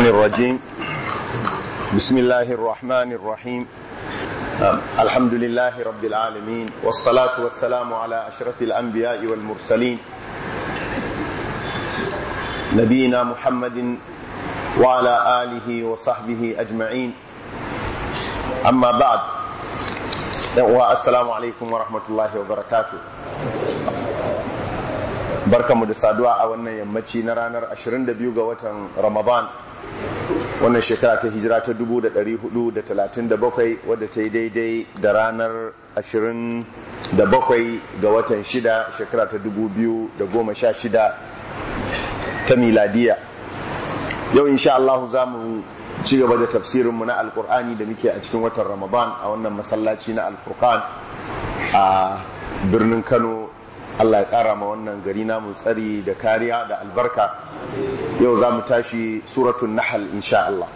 الشيطان الرجيم. بسم الله الرحمن الرحيم. الحمد لله رب العالمين، والصلاة والسلام على أشرف الأنبياء والمرسلين نبينا محمد وعلى آله وصحبه أجمعين. أما بعد، السلام عليكم ورحمة الله وبركاته. barkamu da saduwa a wannan yammaci na ranar 22 ga watan Ramadan, wannan shekara ta hijira ta 1437 wadda ta yi daidai da ranar 27 ga watan 6 shekara ta 2016 ta miladiya. Yau insha Allah za mu ci gaba da tafsirinmu na alkur'ani da muke a cikin watan Ramadan a wannan masallaci na Al-Furqan a birnin Kano. Allah ya ƙara ma wannan gari namu tsari da kariya da albarka. Yau za mu tashi suratul Nahl insha Allah.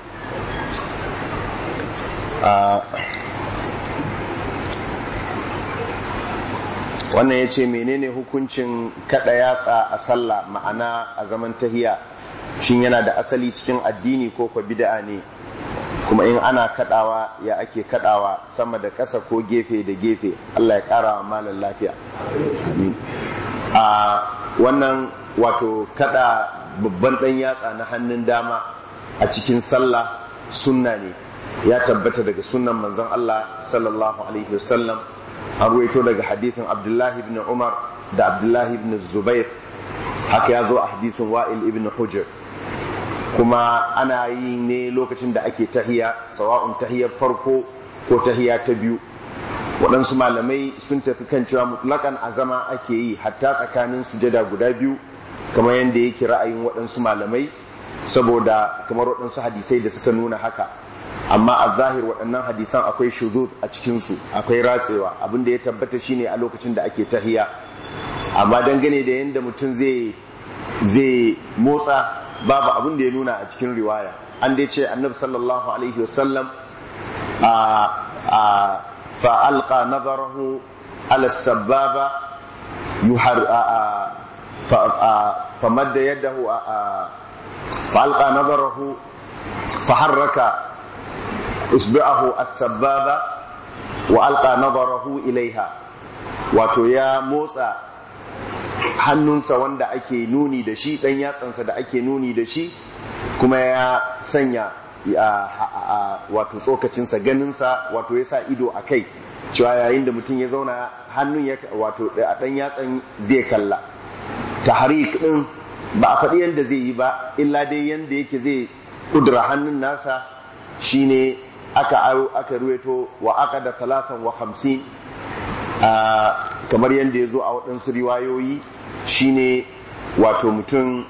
Wannan ya ce menene hukuncin kada yatsa a sallah, ma'ana a zaman tahiya, shin yana da asali cikin addini ko kwa bid'a ne? Kuma in ana kadawa ya ake kadawa, sama da ƙasa ko gefe da gefe? Allah ya ƙara wa malam lafiya. Amin. Wannan wato kada babban ɗan yatsa na hannun dama a cikin sallah sunna ne, ya tabbata daga sunnan manzon Allah sallallahu alaihi wasallam. An ruwaito daga hadithin Abdullahi ibn Umar da Abdullahi ibn Zubair, haka ya zo a hadisin Wa'il ibn Hujr. Kuma ana yi ne lokacin da ake tahiya, sawa'un tahiyar farko ko tahiya ta biyu. Waɗansu malamai sun tafi kan cewa mutlakan azama ake yi hatta tsakanin sujada guda biyu, kamar yadda yake ra'ayin waɗansu malamai, saboda kamar waɗansu hadisai da suka nuna haka. Amma a zahir waɗannan hadisan akwai shuzuz a cikinsu, akwai ratsewa. Abin da ya tabbata shine a lokacin da ake tahiya. Amma dangane da yadda mutum zai motsa, babu abin da ya nuna a cikin riwaya. An dai ce annabi sallallahu alaihi wasallam fa'alqa nazarahu ala sababa famadda yadahu fa'alqa nazarahu faharraka isba'ahu as-sababa wa alqa nazarahu ilaiha, wato ya motsa hannunsa wanda ake nuni da shi, ɗan yatsansa da ake nuni da shi, kuma ya sanya wato tsokacinsa, ganinsa, wato ya sa ido a kai, cewa yayin da mutum ya zauna hannun wato ɗan yatsan zai kalla. Tahrik ɗin ba a faɗi yadda zai yi ba, illa dai yadda yake zai ƙudura hannun nasa shine aka ruweto wa aka da 53 kamar yadda ya zo a waɗansu riwayoyi, shine wato mutum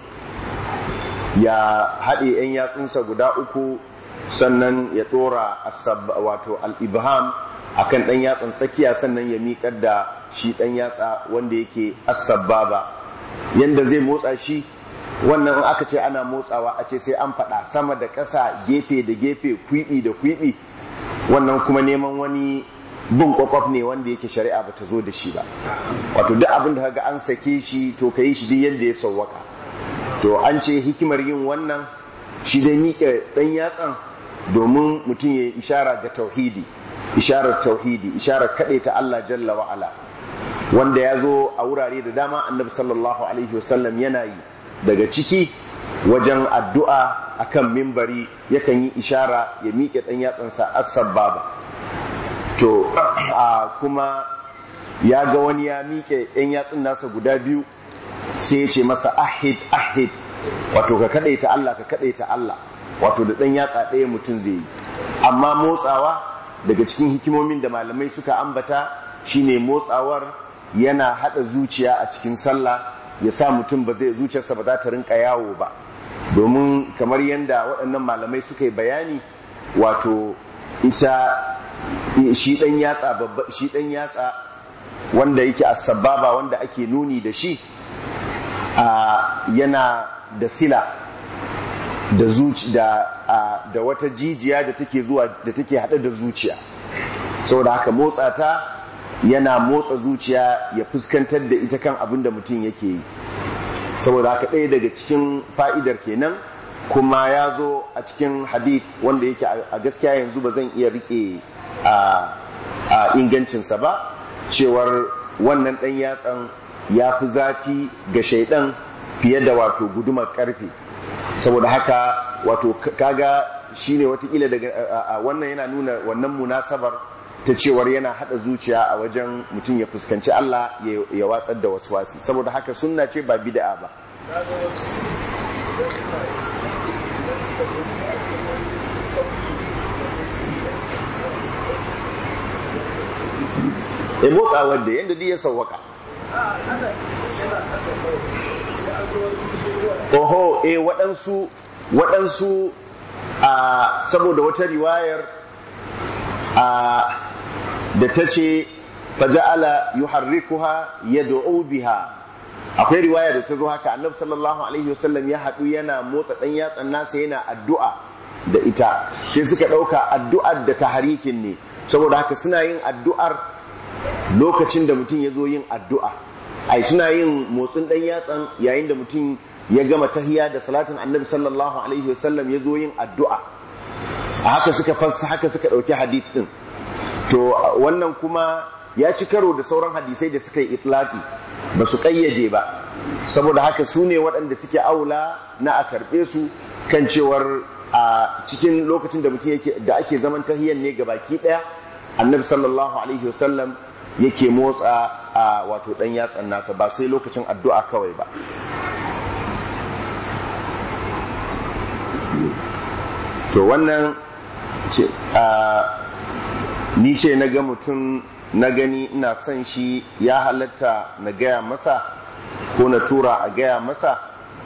ya haɗe 'yan yatsunsa guda uku, sannan ya ɗora wato al-ibham akan ɗan yatsan tsakiya, sannan ya miƙar da shi ɗan yatsa wanda yake as-sababa. Yanda zai motsa shi, wannan aka ce ana motsawa a ce sai an faɗa sama da ƙasa, gefe da gefe, kwiɓi da kwiɓi, wannan kuma neman wani bin kwakwaf ne wanda yake shari'a bata zo da shi ba. Wato duk abin da kaga an sake shi to ka yi shi duk yadda ya sauwaka. To an ce hikimar yin wannan shi dai miƙe ɗan yatsan domin mutum ya yi ishara ga tauhidi, isharar tauhidi, isharar kaɗaita Allah jalla wa'ala, wanda ya zo a wurare da dama. Annabi sallallahu alaihi wasallam yana yi, daga ciki wajen addu'a akan mimbari yakan yi ishara ya miƙe ɗan yatsansa as-sababa. To kuma ya ga wani ya miƙe ɗan yatsun nasa guda biyu, sai ya ce masa ahid ahid, wato ka kaɗaita Allah, ka kaɗaita Allah, wato da ɗan yatsa ɗaya mutum zai yi. Amma motsawa, daga cikin hikimomin da malamai suka ambata, shine motsawar yana haɗa zuciya a cikin sallah, ya sa mutum zuciyarsa ba za ta rinka yawo ba. Domin kamar yadda waɗannan malamai suka yi bayani, wato shi ɗan yatsa wanda yake as-sababa, wanda ake nuni da shi, yana da sila da wata jijiya da take hada da zuciya. Saboda haka motsa ta yana motsa zuciya, ya fuskantar da ita kan abin da mutum yake yi. Saboda haka ɗaya daga cikin fa'idar kenan kuma ya zo a cikin hadith wanda yake a gaskiya yanzu ba zan iya rike a ingancinsa ba, cewar wannan ɗan yatsan ya fi zafi ga shaidan fiye da wato gudumar karfe. Saboda haka wato kaga shine watakila daga wannan yana nuna wannan munasabar ta cewar yana hada zuciya a wajen mutum ya fuskanci Allah ya watsar da waswasi. Saboda haka sunna ce ba bid'a ba. Motsawar da yadda ya sauwaka. Oho, waɗansu saboda wata riwayar da ta ce faja'ala yuharrikuha yad'u biha. Akwai riwaya da ta zo haka, Annabi sallallahu alaihi wasallam ya haɗu yana motsa ɗan yatsan nasa yana addu'a da ita, sai suka ɗauka addu'ar da taharikin ne, saboda haka suna yin addu'ar lokacin da mutum ya zo yin addu'a, ai suna yin motsin ɗan yatsan yayin da mutum ya gama tahiyya da salatin Annabi sallallahu alaihi wasallam ya zo yin addu'a. A haka suka ɗauki hadith ɗin. To wannan kuma ya ci karo da sauran hadisai da suka yi itlaqi, ba su ƙayyade ba, saboda haka su ne waɗanda suke aula na a karɓe su kan cewar a cikin lokacin da mutum da ake zaman tahiyyan ne gabaki ɗaya, Annabi sallallahu alaihi wasallam yake motsa a wato ɗan yatsan nasa, ba sai lokacin addu'a kawai ba. To wannan ni ce na ga mutum na gani ina son shi, ya halatta na gaya masa ko na tura a gaya masa,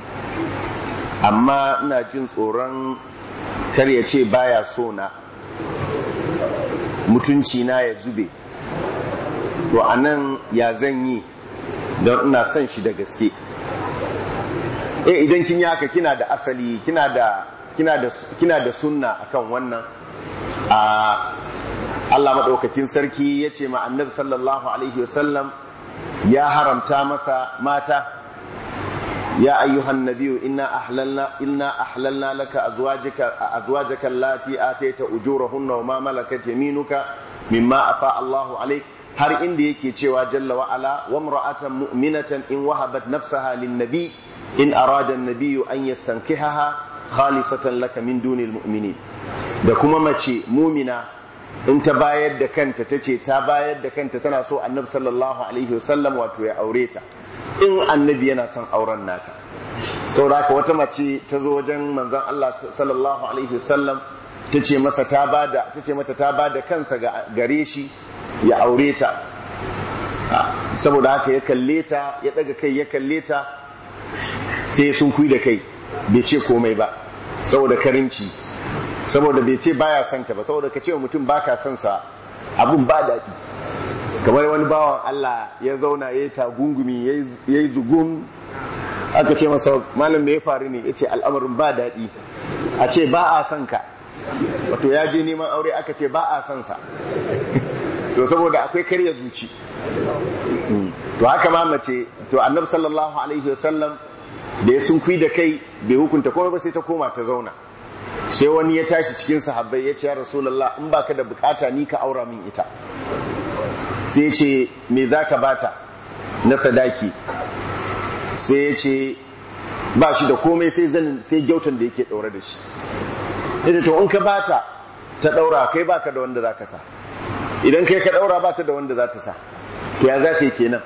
amma ina jin tsoron kar ya ce baya so na, mutunci na ya zube. To anan ya zan yi don ina son shi da gaske? Idan kin yi haka kina da asali, kina da sunna akan wannan. Allah maɗaukakin sarki ya ce ma Annabi sallallahu alaihi wasallam ya haramta masa mata, ya ayyuhan nabiyyu inna ahlalna laka azwajaka allati ataita ujurahunna wa ma malakat yaminuka mimma afa Allahu alaik, har inda yake cewa jalla wa ala wa imra'atan mu'minatan in wahabat nafsaha lin nabi in arada an-nabiyyu an yastankihaha khalisatan laka min dunil mu'minin. Da kuma mace mumina in ta bayar da kanta, ta ce ta bayar da kanta tana so Annabi sallallahu alaihi wasallam wato ya aure ta, in Annabi yana son auren nata. Saboda haka wata mace ta zo wajen manzon Allah sallallahu alaihi wasallam ta ce mata ta bada kansa gare shi ya aure ta. Saboda haka ya kalle ta, ya daga kai ya kalle ta, sai sun kui da kai, bai ce komai ba saboda karimci, saboda bai ce baya son ta ba, saboda ka ce mutum baka son sa abun ba daɗi. Kamar wani bawan Allah ya zauna ya yi tagungumi ya yi zugun, aka ce masa malam me ya faru ne, ya ce al'amarin ba daɗi, a ce ba a son ka, wato ya je neman aure aka ce ba a son sa to saboda akwai karya zuci. To haka ma mace, to Annabi sallallahu alaihi wasallam da ya sunkui da kai bai hukunta komai ba, sai ta koma ta zauna. Sai wani ya tashi cikin sahabbai ya ce ya Rasulullah, in baka da bukata ni ka aura min ita. Sai ce me zaka bata na sadaki? Sai ya ce ba shi da komai sai gyautan da yake daure da shi. Sai to in ka bata ta daura, kai baka da wanda zaka sa, idan kai ka daura ba ta da wanda za ta sa, to ya zaka yi kenan?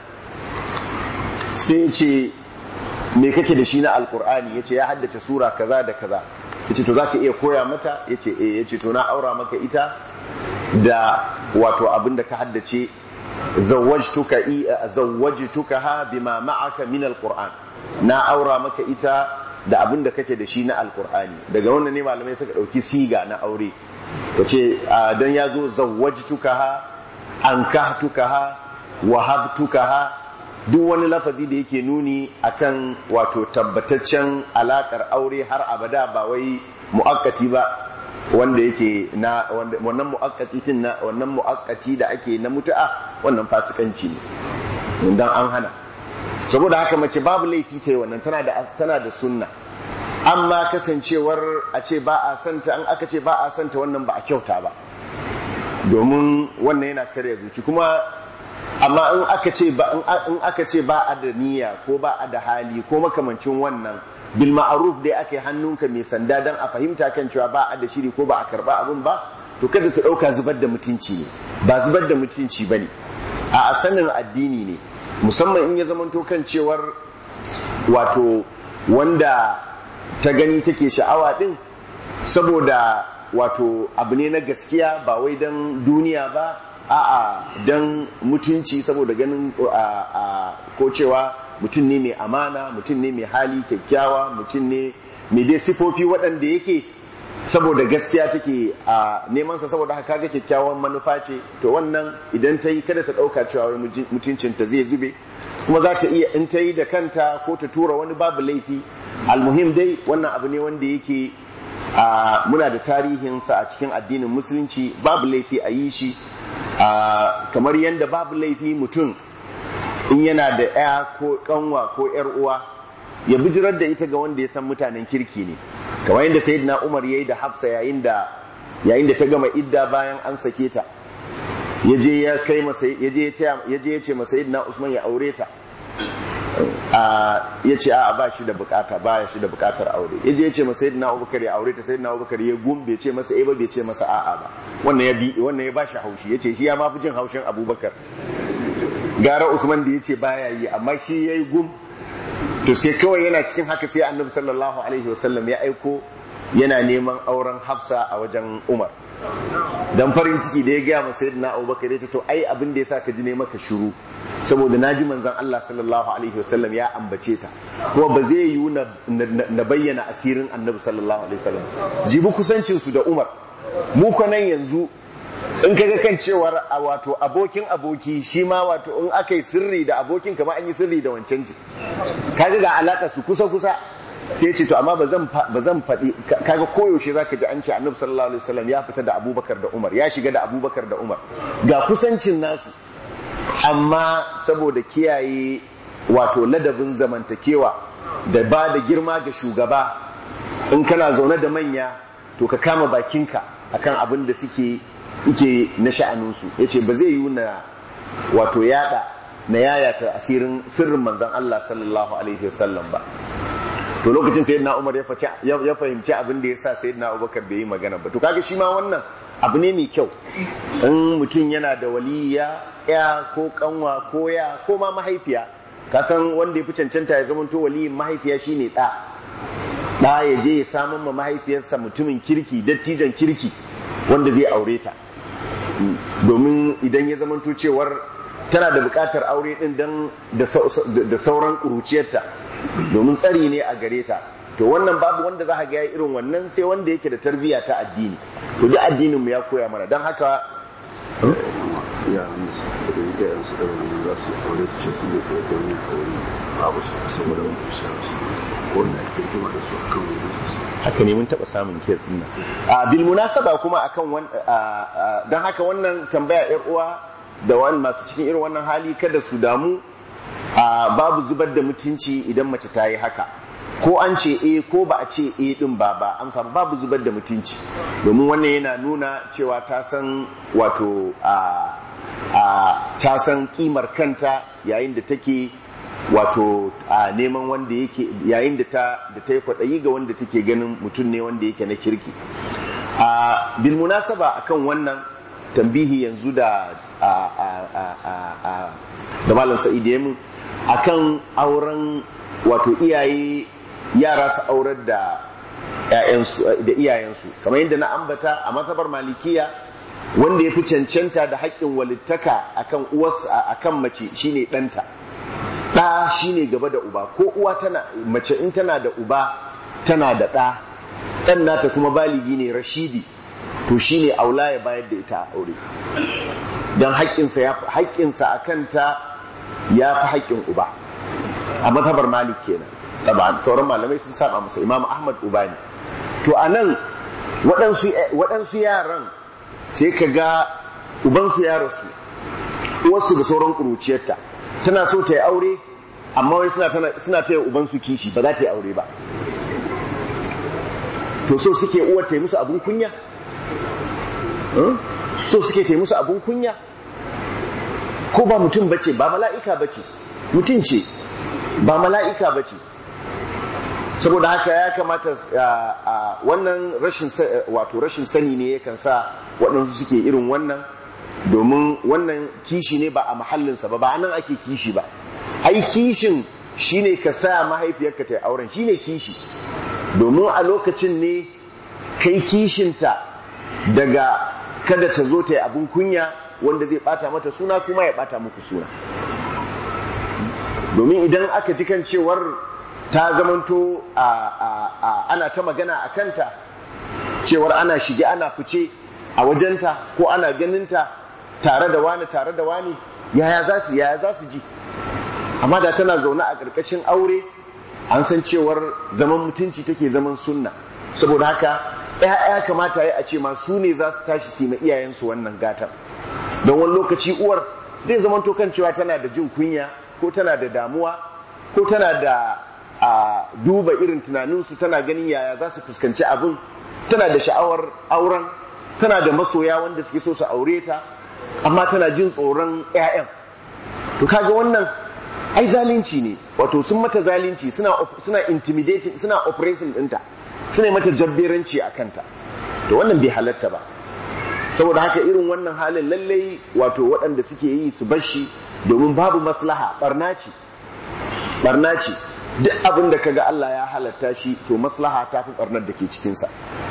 Sai ya ce me kake da shi na alkur'ani? Ya ce ya haddace sura kaza da kaza. Ya ce to za ka iya koya mata? Ya ce ya ce to na aura maka ita da wato abinda ka haddace, zawwajtuka ha bima ma'aka min alquran, na aura maka ita da abinda kake da shi na alkur'ani. Daga wannan ne malamai suka dauki siga na aure, yace dan yazo zawwajtuka ha, ankahtuka ha, wahabtuka ha, duk wani lafazi da yake nuni akan wato tabbataccen alakar aure har abada, ba wai muakkati ba, wanda yake na wannan muakkati da ake na mutu'a, wannan fasikanci ne dan an hana. Saboda haka mace babu laifi ta yi wannan, tana da sunna, amma kasancewar a ce ba a santa, an aka ce ba a santa wannan ba a kyauta ba, domin wannan yana karya zuci. kuma amma in aka ce ba a da niyya ko ba a da hali ko makamancin wannan, bil ma'ruf dai ake hannunka mai sanda dan a fahimta kan cewa ba a da shiri ko ba a karba abin ba, to kada ta dauka zubar da mutunci ne, ba zubar da mutunci bane, a sanin addini ne, musamman in ya zamanto kan cewar wato wanda ta gani take sha'awa din saboda wato abu ne na gaskiya, ba wai dan duniya ba, a'a dan mutunci, saboda ganin ko cewa mutum ne mai amana, mutum ne mai hali kyakkyawa, mutum ne mai dai sifofi waɗanda yake saboda gaskiya take a neman sa, saboda haka ga kyakkyawan manufa ce, to wannan idan ta yi kada ta ɗauka cewa mutuncinta zai zube, kuma za ta iya in ta yi da kanta ko ta tura wani babu laifi. Almuhim dai wannan abu ne wanda yake muna da tarihinsa a cikin addinin musulunci, babu laifi a yi shi, kamar yadda babu laifi mutum in yana da ya ko kanwa ko yar uwa ya bijirar da ita ga wanda ya san mutanen kirki ne, kamar yadda sayyidina Umar yayi da Hafsa yayin da ta gama idda bayan an sake ta, yaje ya ce masa sayyidina Usman ya aure ta, yace a ba shi da bukata, ba shi da bukatar aure, yaje ya ce masa sayyidina Abubakar ya aure ta, sayyidina Abubakar ya bai ce masa ba, bai ce masa a'a ba, wannan ya bashi haushi, yace shi ya ma fi jin haushin Abubakar gara Usman da yace baya yi, amma shi yayi gum. To sai kawai yana cikin haka sai Annabi sallallahu alaihi wasallam ya aiko yana neman auren Hafsa a wajen Umar, dan farin ciki da ya gaya masa sayyidina Abubakar, ya ce to ai abin da yasa ka ji ne maka shiru saboda naji manzon Allah sallallahu alaihi wasallam ya ambace ta, kuma ba zai yi na bayyana asirin Annabi sallallahu alaihi wasallam. Jibi kusancin su da Umar, mu nan yanzu in kaga kan cewar wato abokin aboki shi ma wato in aka yi sirri da abokin kamar an yi sirri da wancan ji, kaga ga alaka su kusa sai ce to amma ba zan faɗi, kaga koyaushe zaka ji an ce Annabi sallallahu alaihi wasallam ya fita da Abubakar da Umar, ya shiga da Abubakar da Umar, ga kusancin nasu, amma saboda kiyaye wato ladabin zamantakewa da ba da girma ga shugaba, in kana zaune da manya to ka kama bakinka akan abin da suke na sha'aninsu. yace ba zai yi na wato yayata sirrin manzon Allah sallallahu alaihi wasallam ba. To lokacin sayyidina Umar ya fahimci abin da yasa sayyidina Abubakar bai yi magana ba. To kaga shi ma wannan abu ne mai kyau, in mutum yana da waliya ya ko kanwa ko ya ko ma mahaifiya, ka san wanda ya fi cancanta ya zamanto waliyin mahaifiya shine ɗa ya je ya samun ma mahaifiyarsa mutumin kirki, dattijan kirki wanda zai aure ta, domin idan ya zamanto cewar tana da bukatar aure din dan da sauran kuruciyarta, domin tsari ne a gare ta, to wannan babu wanda za ka ga irin wannan sai wanda yake da tarbiyya ta addini. To duk addinin mu ya koya mana, dan haka haka ne mun taɓa samun kes ɗin nan. Bil munasaba kuma akan don haka wannan tambaya yar uwa da wani masu cikin irin wannan hali kada su damu, babu zubar da mutunci idan mace ta yi haka, ko an ce ko ba a ce din ba amsa babu zubar da mutunci, domin wannan yana nuna cewa ta san wato ta san kimar kanta yayin da take wato neman wanda yake, yayin da ta yi kwaɗayi ga wanda take ganin mutum ne wanda yake na kirki. Bil munasaba akan wannan tambihi yanzu da Malam Sa'id ya mun akan auren wato yara su aurar da iyayensu, kamar yadda na ambata a mazhabar Malikiya wanda ya fi cancanta da haƙƙin walittaka akan uwarsa akan mace shine ɗanta. Ɗa shine gaba da uba, ko uwa mace in tana da uba tana da ɗan nata kuma baligi ne rashidi, to shine aula ya bayar da ita a aure, don haƙƙinsa a kanta ya fi haƙƙin uba a mazhabar Malik kenan. Taban sauran malamai sun saba masa, Imam Ahmad uba ne. To anan waɗansu yaran sai ka ga ubansu ya rasu, uwarsu da sauran ƙuruciyarta tana so ta yi aure, amma wai suna taya ubansu kishi, ba za ta yi aure ba. to so suke uwar ta yi musu abun kunya, so suke ta yi musu abun kunya. Ko ba mutum bace, ba mala'ika bace, mutum ce ba mala'ika bace. Saboda haka ya kamata wannan rashin sani ne yakan sa waɗansu suke irin wannan, domin wannan kishi ne ba a mahallinsa ba nan ake kishi ba. Ai kishin shine ka sa mahaifiyarka ta yi auren, shine kishi, domin a lokacin ne kai kishinta daga kada ta zo ta yi abin kunya wanda zai bata mata suna kuma ya bata muku suna. Domin idan aka ji kan cewar ta zamanto ana ta magana a kanta, cewar ana shige ana fice a wajenta ko ana ganinta tare da wani yaya za su ji. Amma da tana zaune a ƙarƙashin aure, an san cewar zaman mutunci take, zaman sunna. Saboda haka ‘ya'ya kamata ya a ce ma su ne za su tashi su ma iyayensu wannan gatan. Don wani lokaci uwar zai zamanto kan cewa tana da jin kunya ko tana da damuwa ko tana da duba irin tunaninsu, tana ganin yaya za su fuskanci abin, tana da sha'awar auren, tana da masoya wanda suke so su aure ta, amma tana jin tsoron ‘ya'yan. To kaga wannan ai zalunci ne, wato sun mata zalunci, suna intimidating, suna oppressing ɗinta, suna mata jabberanci a kanta. To wannan bai halatta ba. Saboda haka irin wannan halin lallai wato waɗanda suke yi su bashi, domin babu maslaha, barna ce. Duk abin da kaga Allah ya halatta shi, to maslaha ta fi barnar da ke cikinsa.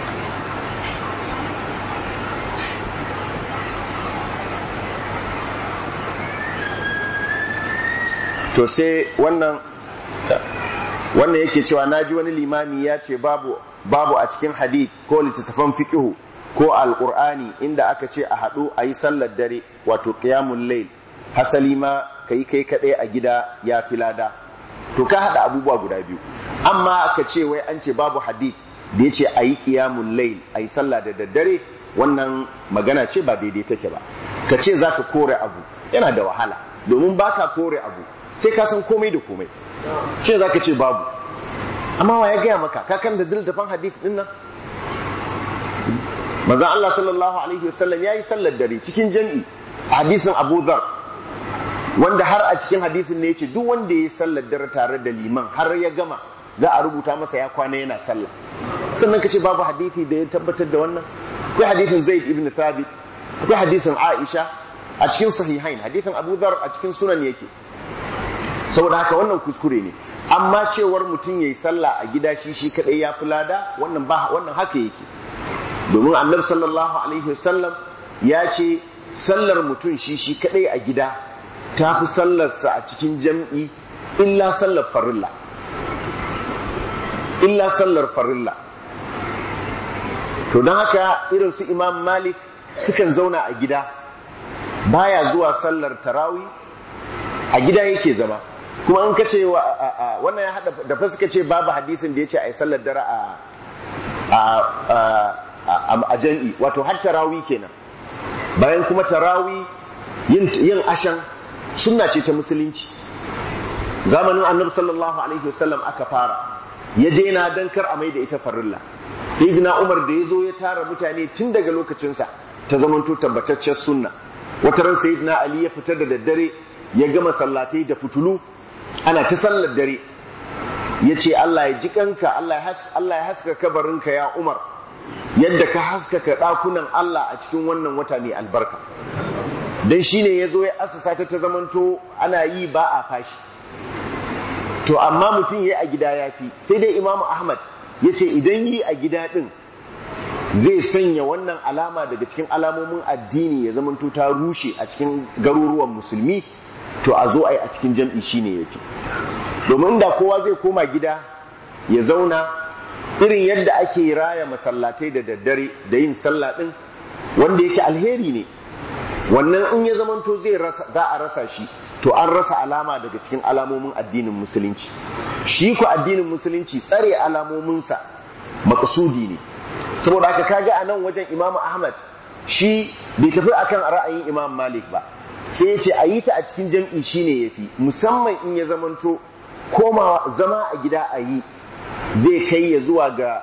To sai wannan yake cewa naji wani limami ya ce babu a cikin hadith ko littattafan fiqhu ko alqur'ani inda aka ce a hadu ayi sallar dare, wato qiyamul layl, hasali ma kai kadai a gida ya filada. To ka hada abubuwa guda biyu. Amma aka ce wai an ce babu hadith da yace ayi qiyamul layl, ayi sallah da daddare, wannan magana ce ba daidai take ba. Ka ce zaka kore abu yana da wahala, domin baka kore abu sai ka san komai da komai. Shi za ka ce babu, amma wa ya gaya maka kakan da littafin hadith din nan? Manzon Allah sallallahu alaihi wasallam yayi sallar dare cikin jami'i, hadisin Abu Dharr, wanda har a cikin hadisin ne yace duk wanda yayi sallar dare tare da liman har ya gama za a rubuta masa ya kwana yana sallah. Sannan ka ce babu hadisi da ya tabbatar da wannan? Akwai hadisin Zaid ibn Thabit, akwai hadisin Aisha a cikin sahihain, hadisin Abu Dharr a cikin sunan yake. Saboda haka wannan kuskure ne. Amma cewar mutum yayi sallah a gida shi kadai ya fi lada, wannan haka yake. Domin Annabi sallallahu alaihi wasallam ya ce sallar mutum shi kadai a gida ta fi sallarsa a cikin jam'i illa sallar farilla. To don haka irin su Imam Malik sukan zauna a gida, baya zuwa sallar tarawih, a gida yake zama. Kuma in ka ce wannan ya hada da fa suka ce babu hadisin da ya ce a yi sallar dare a jan'i, wato har tarawih kenan. Bayan kuma tarawih yin ashan sunna ce ta musulunci. Zamanin Annabi sallallahu alaihi wasallam aka fara, ya daina dan kar a mai da ita farilla. Sayyidina Umar da yazo ya tara mutane tun daga lokacinsa ta zamanto tabbataccen sunna. Wata ran Sayyidina Ali ya fitar da daddare, ya gama sallatai da fitulu, ana ta sallar dare, ya ce Allah ya ji kanka, Allah ya haska kabarinka ya Umar, yadda ka haskaka ɗakunan Allah a cikin wannan wata mai albarka. Don shi ne ya zo ya asasa ta zamanto ana yi ba a fashi. To amma mutum ya yi a gida ya fi. Sai dai Imam Ahmad ya ce idan yi a gida ɗin zai sanya wannan alama daga cikin alamomin addini ya zamanto ta rushe a cikin garuruwan musulmi, to a zo a yi a cikin jam'i shi ne ya fi. Domin da kowa zai koma gida ya zauna irin yadda ake raya masallatai da daddare da yin sallah ɗin, wanda yake alheri ne, wannan in ya zamanto za a rasa shi, to an rasa alama daga cikin alamomin addinin musulunci. Shi ku addinin musulunci tsare alamominsa maƙsudi ne. Saboda haka kaga a nan wajen Imam Ahmad shi bai tafi akan ra'ayin Imam Malik ba, sai ya ce a yi ta a cikin jam'i shine yafi, musamman in ya zamanto komawa zama a gida a yi zai kai ya zuwa ga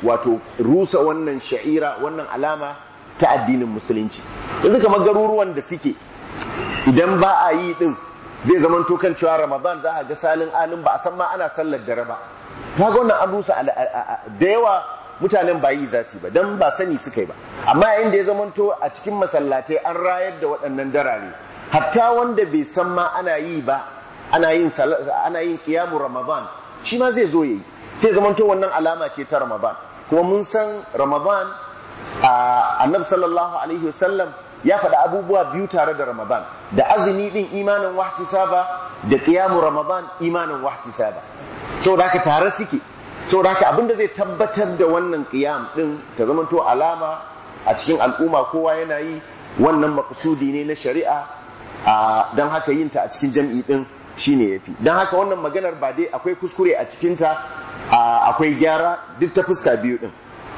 wato rusa wannan sha'ira, wannan alama ta addinin musulunci. Yanzu kamar garuruwan da suke idan ba a yi din zai zamanto kan cewa Ramadan za a ga salin alin ba a san ma ana sallar dare ba. Ta ga wannan an rusa da yawa mutanen ba yi za su ba dan ba sani suka yi ba, amma yayin da ya zamanto a cikin masallatai an rayar da waɗannan darare, hatta wanda bai san ma ana yi ba, ana yin qiyamu Ramadan shi ma zai zo yayi, sai zamanto wannan alama ce ta Ramadan. Kuma mun san Ramadan annabi sallallahu alaihi wasallam ya faɗa abubuwa biyu tare da Ramadan, da azumi din imanin wahtisaba, da qiyamu Ramadan imanin wahtisaba. Saboda haka tare suke, saboda haka abinda zai tabbatar da wannan qiyam din ta zamanto alama a cikin al'umma kowa yana yi, wannan maqsudi ne na shari'a, dan haka yin ta a cikin jam'i din shine yafi. Dan haka wannan maganar ba dai akwai kuskure a cikin ta, akwai gyara duk ta fuska biyu din.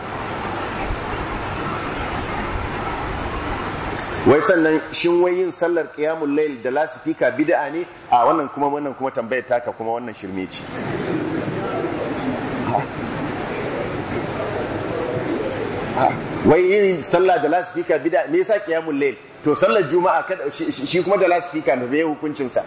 Wai sannan shin wai yin sallar qiyamul layl da lasifika bid'a ne? Wannan kuma tambayar taka kuma wannan shirme ce. Wai yin sallah da lasifika bid'a me yasa qiyamul layl? To sallar juma'a kada shi kuma da lasifika ne bai hukuncin sa.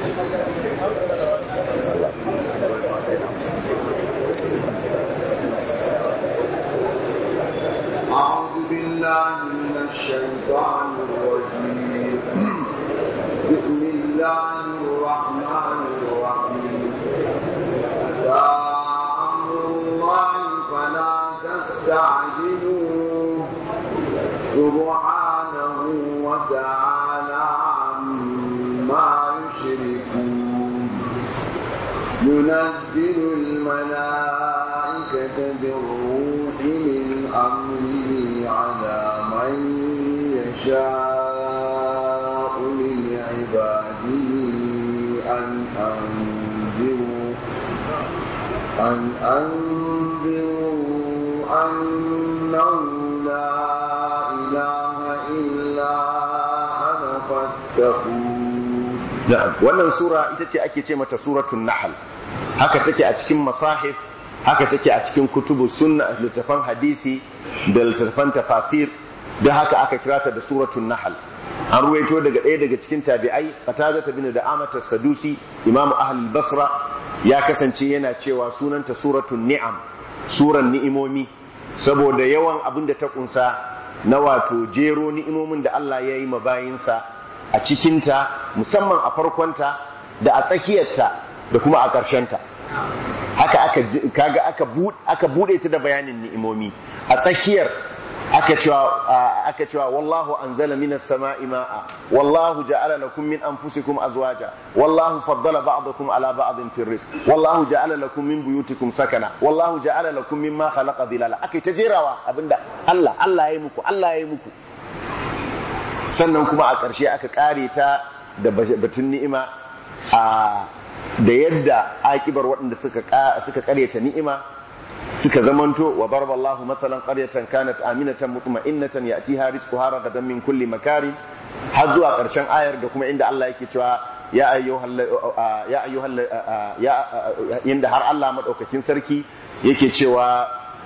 أعوذ بالله من الشيطان الرجيم. بسم الله الرحمن الرحيم. يا أمر الله فلا تستعجلوه سبحانه وتعالى عما يشركون. ينزل الملائكة بالروح من أمره على من يشاء من عباده أن أنذروا أنه لا إله إلا أنا فاتقون. نعم، wannan sura ita ce ake ce mata suratul Nahl. Haka take a cikin masahif, haka take a cikin kutubu sunna, littafan hadisi da littafan tafasir, da haka aka kira ta da suratul Nahl. An ruwaito daga ɗaya daga cikin tabi'ai, Qatada bin Da'amat as-Sadusi, Imam Ahlul Basra, ya kasance yana cewa sunanta suratul Ni'am, suran ni'imomi, saboda yawan abin da ta kunsa na wato jero ni'imomin da Allah ya yi ma bayinsa a cikinta, musamman a farkonta da a tsakiyarta da kuma a ƙarshenta. Haka aka bude ta da bayanin ni'imomi. A tsakiyar aka cewa wallahu anzala minas sama'i ma'a, wallahu ja'ala lakum min anfusikum azwaja, wallahu faddala ba'dakum ala ba'din fi rizq, wallahu ja'ala lakum min buyutikum sakana, wallahu ja'ala lakum mimma khalaqa dhilala. Akai ta jerawa abinda Allah ya yi muku, Allah ya yi muku. Sannan kuma a ƙarshe aka kare ta da batun ni'ima, da yadda akibar waɗanda suka karyata ni'ima suka zamanto. Wa daraballahu mathalan qaryatan kanat aminatan mutma'innatan ya'tiha rizquha ragadan min kulli makarin, har zuwa ƙarshen ayar, da kuma inda Allah yake cewa ya ayyuhal inda har Allah madaukakin sarki yake cewa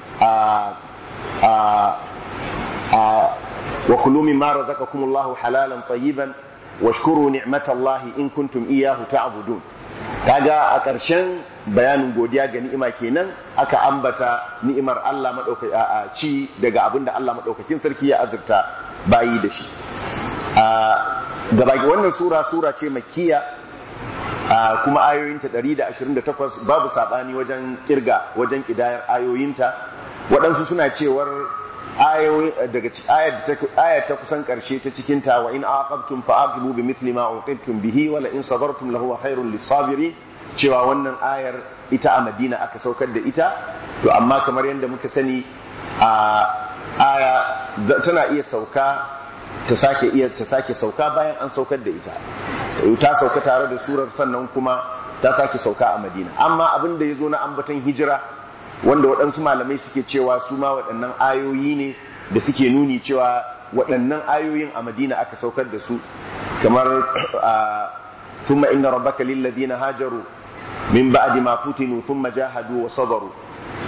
wa kulu mimma razaqakumullahu halalan tayyiban washkuru ni'matallahi in kuntum iyyahu ta'budun. Kaga a ƙarshen bayanin godiya ga ni'ima kenan aka ambata ni'imar Allah a ci daga abinda Allah madaukakin sarki ya azurta bayi da shi. Gabaki wannan sura ce makkiya, kuma ayoyinta 128, babu sabani wajen kidayar ayoyinta. Waɗansu suna cewar daga ayar ta kusan karshe ta cikin ta, wa in aqabtum fa'aqibu bimithli ma uqibtum bihi wa la in sabartum lahu khairul lisabirin, cewa wannan ayar ita a Madina aka saukar da ita. To amma kamar yadda muka sani, aya tana iya sauka ta sake sauka bayan an saukar da ita. Ta sauka tare da surar, sannan kuma ta sake sauka a Madina. Amma abin da yazo na ambaton hijira, wanda waɗansu malamai suke cewa su ma waɗannan ayoyi ne da suke nuni cewa waɗannan ayoyin a Madina aka saukar da su, kamar thumma inna rabbaka lil ladina hajaru min ba'di ma futinu thumma jahadu wa sabaru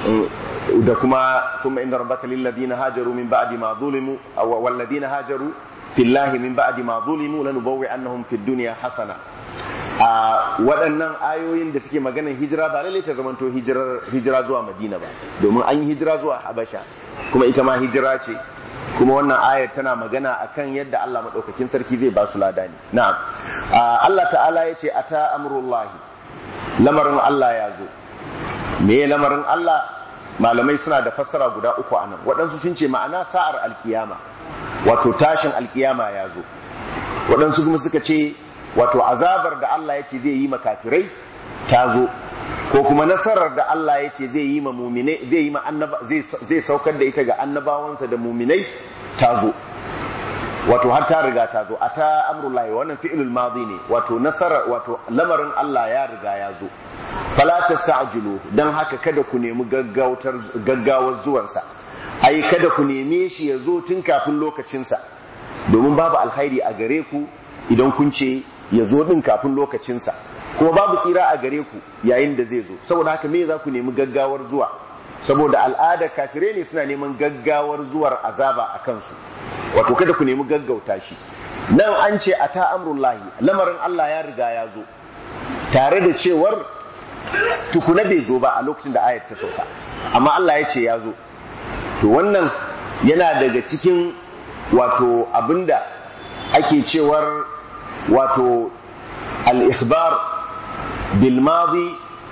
da kuma inna rabbaka lil ladina hajaru min ba'di ma zulimu wal ladina hajaru fillahi min ba'di ma zulimu lanubawwi annahum fid dunya hasana. Waɗannan ayoyin da suke maganar hijira ba lalle ta zamanto hijira zuwa Madina ba, domin an yi hijira zuwa Habasha kuma ita ma hijira ce, kuma wannan ayar tana magana akan yadda Allah madaukakin sarki zai ba su lada ne. Na'am, Allah ta'ala ya ce ata amrullahi, lamarin Allah ya zo. Me lamarin Allah? Malamai suna da fassara guda uku anan. Waɗansu sun ce ma'ana sa'ar alkiyama, wato tashin alkiyama ya zo. Waɗansu kuma suka ce wato azabar da Allah ya ce zai yi makafirai ta zo, ko kuma nasarar da Allah ya ce zai yi ma muminai, zai saukar da ita ga annabawansa da muminai ta zo, wato har ta riga ta zo. Ata amrullahi, wannan fi'ilul madi ne, wato nasarar, wato lamarin Allah ya riga ya zo. Fala tasta'jilu, dan haka kada ku nemi gaggawar zuwansa, ai kada ku neme shi ya zo tun kafin lokacinsa, domin babu alkhairi a gare ku idan kun ce ya zo din kafin lokacinsa, kuma babu tsira a gare ku yayin da zai zo. Saboda haka me za ku nemi gaggawar zuwa? Saboda al'adar kafirai ne suna neman gaggawar zuwar azaba a kansu, wato kada ku nemi gaggauta shi. Nan an ce ata amrullahi, lamarin Allah ya riga ya zo, tare da cewar tukuna bai zo ba a lokacin da ayat ta sauka, amma Allah ya ce ya zo. To wannan yana daga cikin wato abinda ake cewar wato al-ikhbar bil madi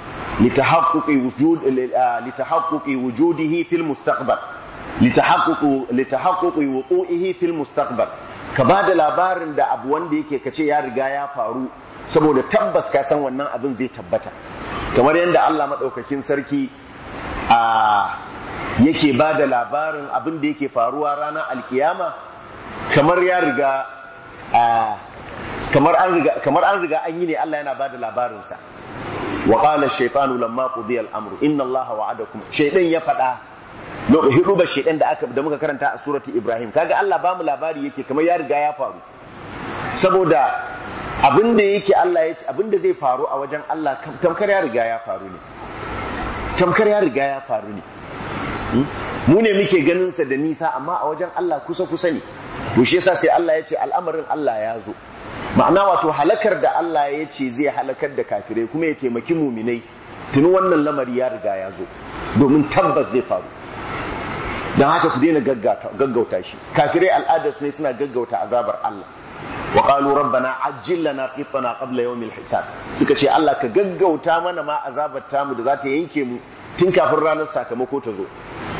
litahaqquqi wujudihi fil mustaqbal, litahaqquqi wuqu'ihi fil mustaqbal. Ka bada labarin da abu wanda yake kace ya riga ya faru, saboda tabbas ka san wannan abin zai tabbata, kamar yadda Allah madaukakin sarki yake bada labarin abin da yake faruwa ranar alkiyama, kamar ya riga kamar an riga an yi ne. Allah yana bada labarinsa. Wa qala ash-shaytanu lamma qudiya al-amru inna Allaha wa'adakum, shaydan ya fada hudubar shaydan da muka karanta a surati Ibrahim. Kaga Allah ba mu labari yake kamar ya riga ya faru, saboda abinda yake Allah ya ce abinda zai faru a wajen Allah tamkar ya riga ya faru ne, tamkar ya riga ya faru ne. Mu ne muke ganin sa da nisa, amma a wajen Allah kusa ne. To shi yasa sai Allah ya ce al'amarin Allah ya zo, ma'ana wato halakar da Allah ya ce zai halakar da kafirai kuma ya taimaki muminai, tuni wannan lamari ya riga ya zo, domin tabbas zai faru. don haka ku daina gaggauta shi. Kafirai al'adarsu ne suna gaggauta azabar Allah. wa qalu rabbana ajjil lana qitana qabla yawmil hisab, suka ce Allah ka gaggauta mana ma azabar tamu da za ta yanke mu tun kafin ranar sakamako ta zo.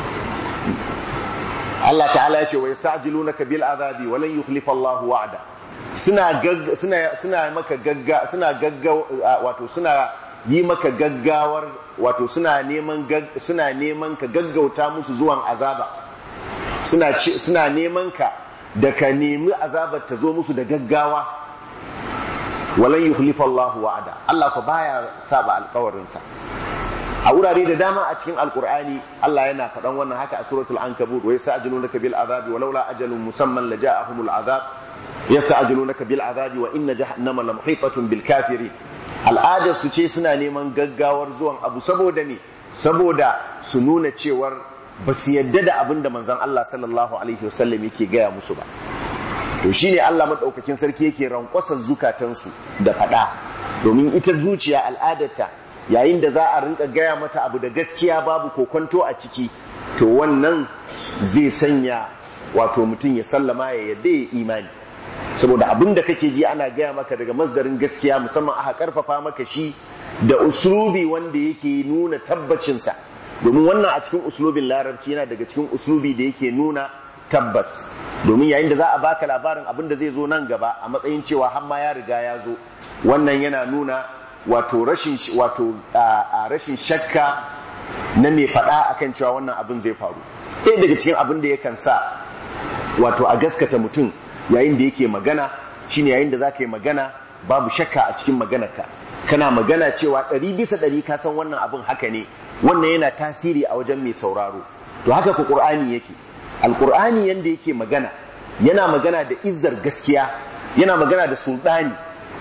Allah ta'ala ya ce wa yasta'jilunaka bil azabi wa lan yukhlifa Allah wa'da, suna maka wato suna yi maka gaggawar, wato suna neman ka gaggauta musu zuwan azaba, suna neman ka da ka nemi azabar ta zo musu da gaggawa. walan yukhlifa Allah wa'ada, Allah ko baya saba alƙawarinsa. A wurare da dama a cikin alkur'ani Allah yana faɗan wannan haka a suratul ankabut, wa yasta'jilunaka bil azabi walaula ajalun musamman laja'ahumul azab yasta'jilunaka bil azabi wa inna jahannama lamuhitatun bil kafirin. Al'adar su ce suna neman gaggawar zuwan abu saboda ne, saboda su nuna cewar ba su yadda da abin da manzon Allah sallallahu alaihi wasallam yake gaya musu ba. To shine Allah madaukakin sarki yake rankwasar zukatansu da faɗa, domin ita zuciya al'adarta yayin da za a rinka gaya mata abu da gaskiya babu kokonto a ciki, to wannan zai sanya wato mutum ya sallama ya yadda ya imani, saboda abin da kake ji ana gaya maka daga masdarin gaskiya, musamman aka karfafa maka shi da uslubi wanda yake nuna tabbacinsa, domin wannan a cikin uslubin larabci yana daga cikin uslubi da yake nuna tabbas. Domin yayin da za a baka labarin abin da zai zo nan gaba a matsayin cewa har ma ya riga ya zo, wannan yana nuna wato rashin shakka na mai faɗa akan cewa wannan abin zai faru. Ɗaya daga cikin abin da yakan sa wato a gaskata mutum yayin da yake magana shine yayin da zaka yi magana babu shakka a cikin maganarka, kana magana cewa 100% ka san wannan abin haka ne, wannan yana tasiri a wajen mai sauraro. To haka ku Qur'ani yake, Al-Qur'ani yanda yake magana, yana magana da izzar gaskiya, yana magana da sultani,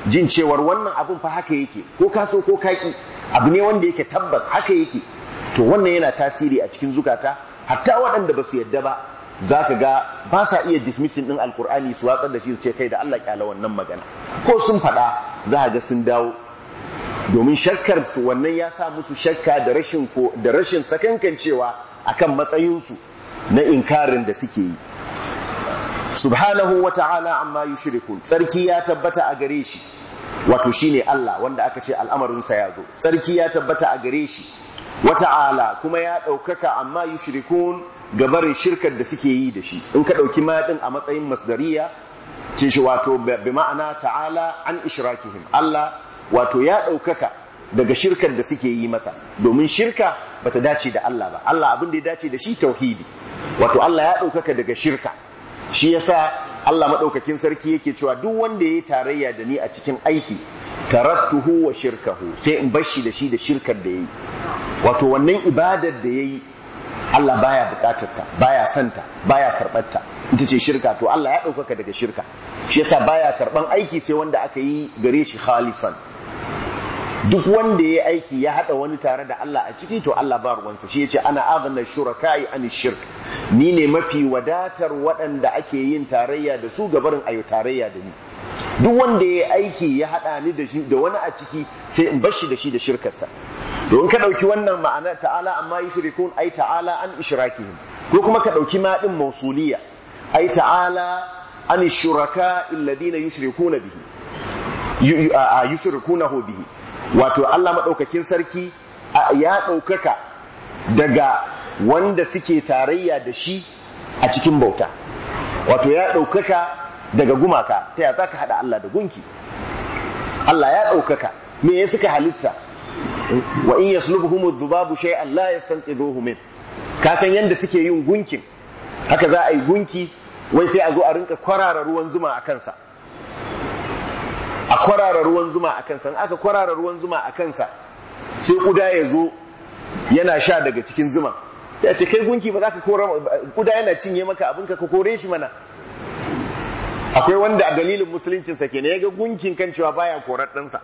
jin cewar wannan abin fa haka yake, ko ka so ko kaki abu ne wanda yake tabbas haka yake, to wannan yana tasiri a cikin zukata. Hatta waɗanda ba su yadda ba za ka ga ba sa iya dismissing ɗin alkur'ani su watsar da shi su ce kai da Allah kyala wannan magana, ko sun faɗa za a ga sun dawo, domin shakkar su wannan ya sa musu shakka da rashin sakankancewa akan matsayinsu na inkarin da suke yi. Subhanahu wa ta'ala amma yushrikun, tsarki ya tabbata a gare shi, wato shine Allah wanda aka ce al'amarinsa ya zo, tsarki ya tabbata a gare shi, wa ta'ala kuma ya ɗaukaka amma yushrikun gabarin shirkar da suke yi da shi. In ka ɗauki maɗin a matsayin masdariya ce shi wato bi ma'ana ta'ala an ishrakihim, Allah wato ya ɗaukaka daga shirkar da suke yi masa, domin shirka bata dace da Allah ba. Allah abin da ya dace da shi tauhidi, wato Allah ya ɗaukaka daga shirka. Shi yasa Allah madaukakin sarki yake cewa duk wanda yayi tarayya da ni a cikin aiki taraktuhu wa shirkahu, sai in bar shi da shi da shirkar da yayi. Wato wannan ibadar da yayi Allah baya bukatar ta, baya santa, baya karbar ta, ita ce shirka. To Allah ya ɗaukaka daga shirka, shi yasa baya karban aiki sai wanda aka yi gare shi khalisan. Duk wanda ya aiki ya hada wani tare da Allah a ciki, to Allah ba ruwansa. Shi yace ana aghna shuraka'i an shirk, ni ne mafi wadatar waɗanda ake yin tarayya da su gabarin ayi tarayya da ni. Duk wanda ya aiki ya hada ni da shi da wani a ciki, sai in bar shi da shi da shirkarsa. Don ka dauki wannan ma'ana ta'ala amma yushrikun ai ta'ala an ishrakihim, ko kuma ka dauki ma din mausuliya ai ta'ala an shuraka alladhina yushrikuna bihi yushrikunahu bihi. Wato Allah maɗaukakin sarki ya ɗaukaka daga wanda suke tarayya da shi a cikin bauta, wato ya ɗaukaka daga gumaka. Ta ya za ka haɗa Allah da gunki? Allah ya ɗaukaka, me ya suka halitta? Wa in yaslubhumu dhubabu shay'an la yastanqidhuhu min. Ka san yanda suke yin gunkin, haka za a yi gunki, wai sai a zo a rinka kwarara ruwan zuma a kansa, a kwarara ruwan zuma a kansa. Aka kwarara ruwan zuma a kansa, sai kuda ya zo yana sha daga cikin zuma, sai a ce kai gunki ba za ka kora, kuda yana cinye maka abinka ka kore shi mana. Akwai wanda a dalilin musuluncinsa kenan ya ga gunkin kan cewa baya korar ɗansa,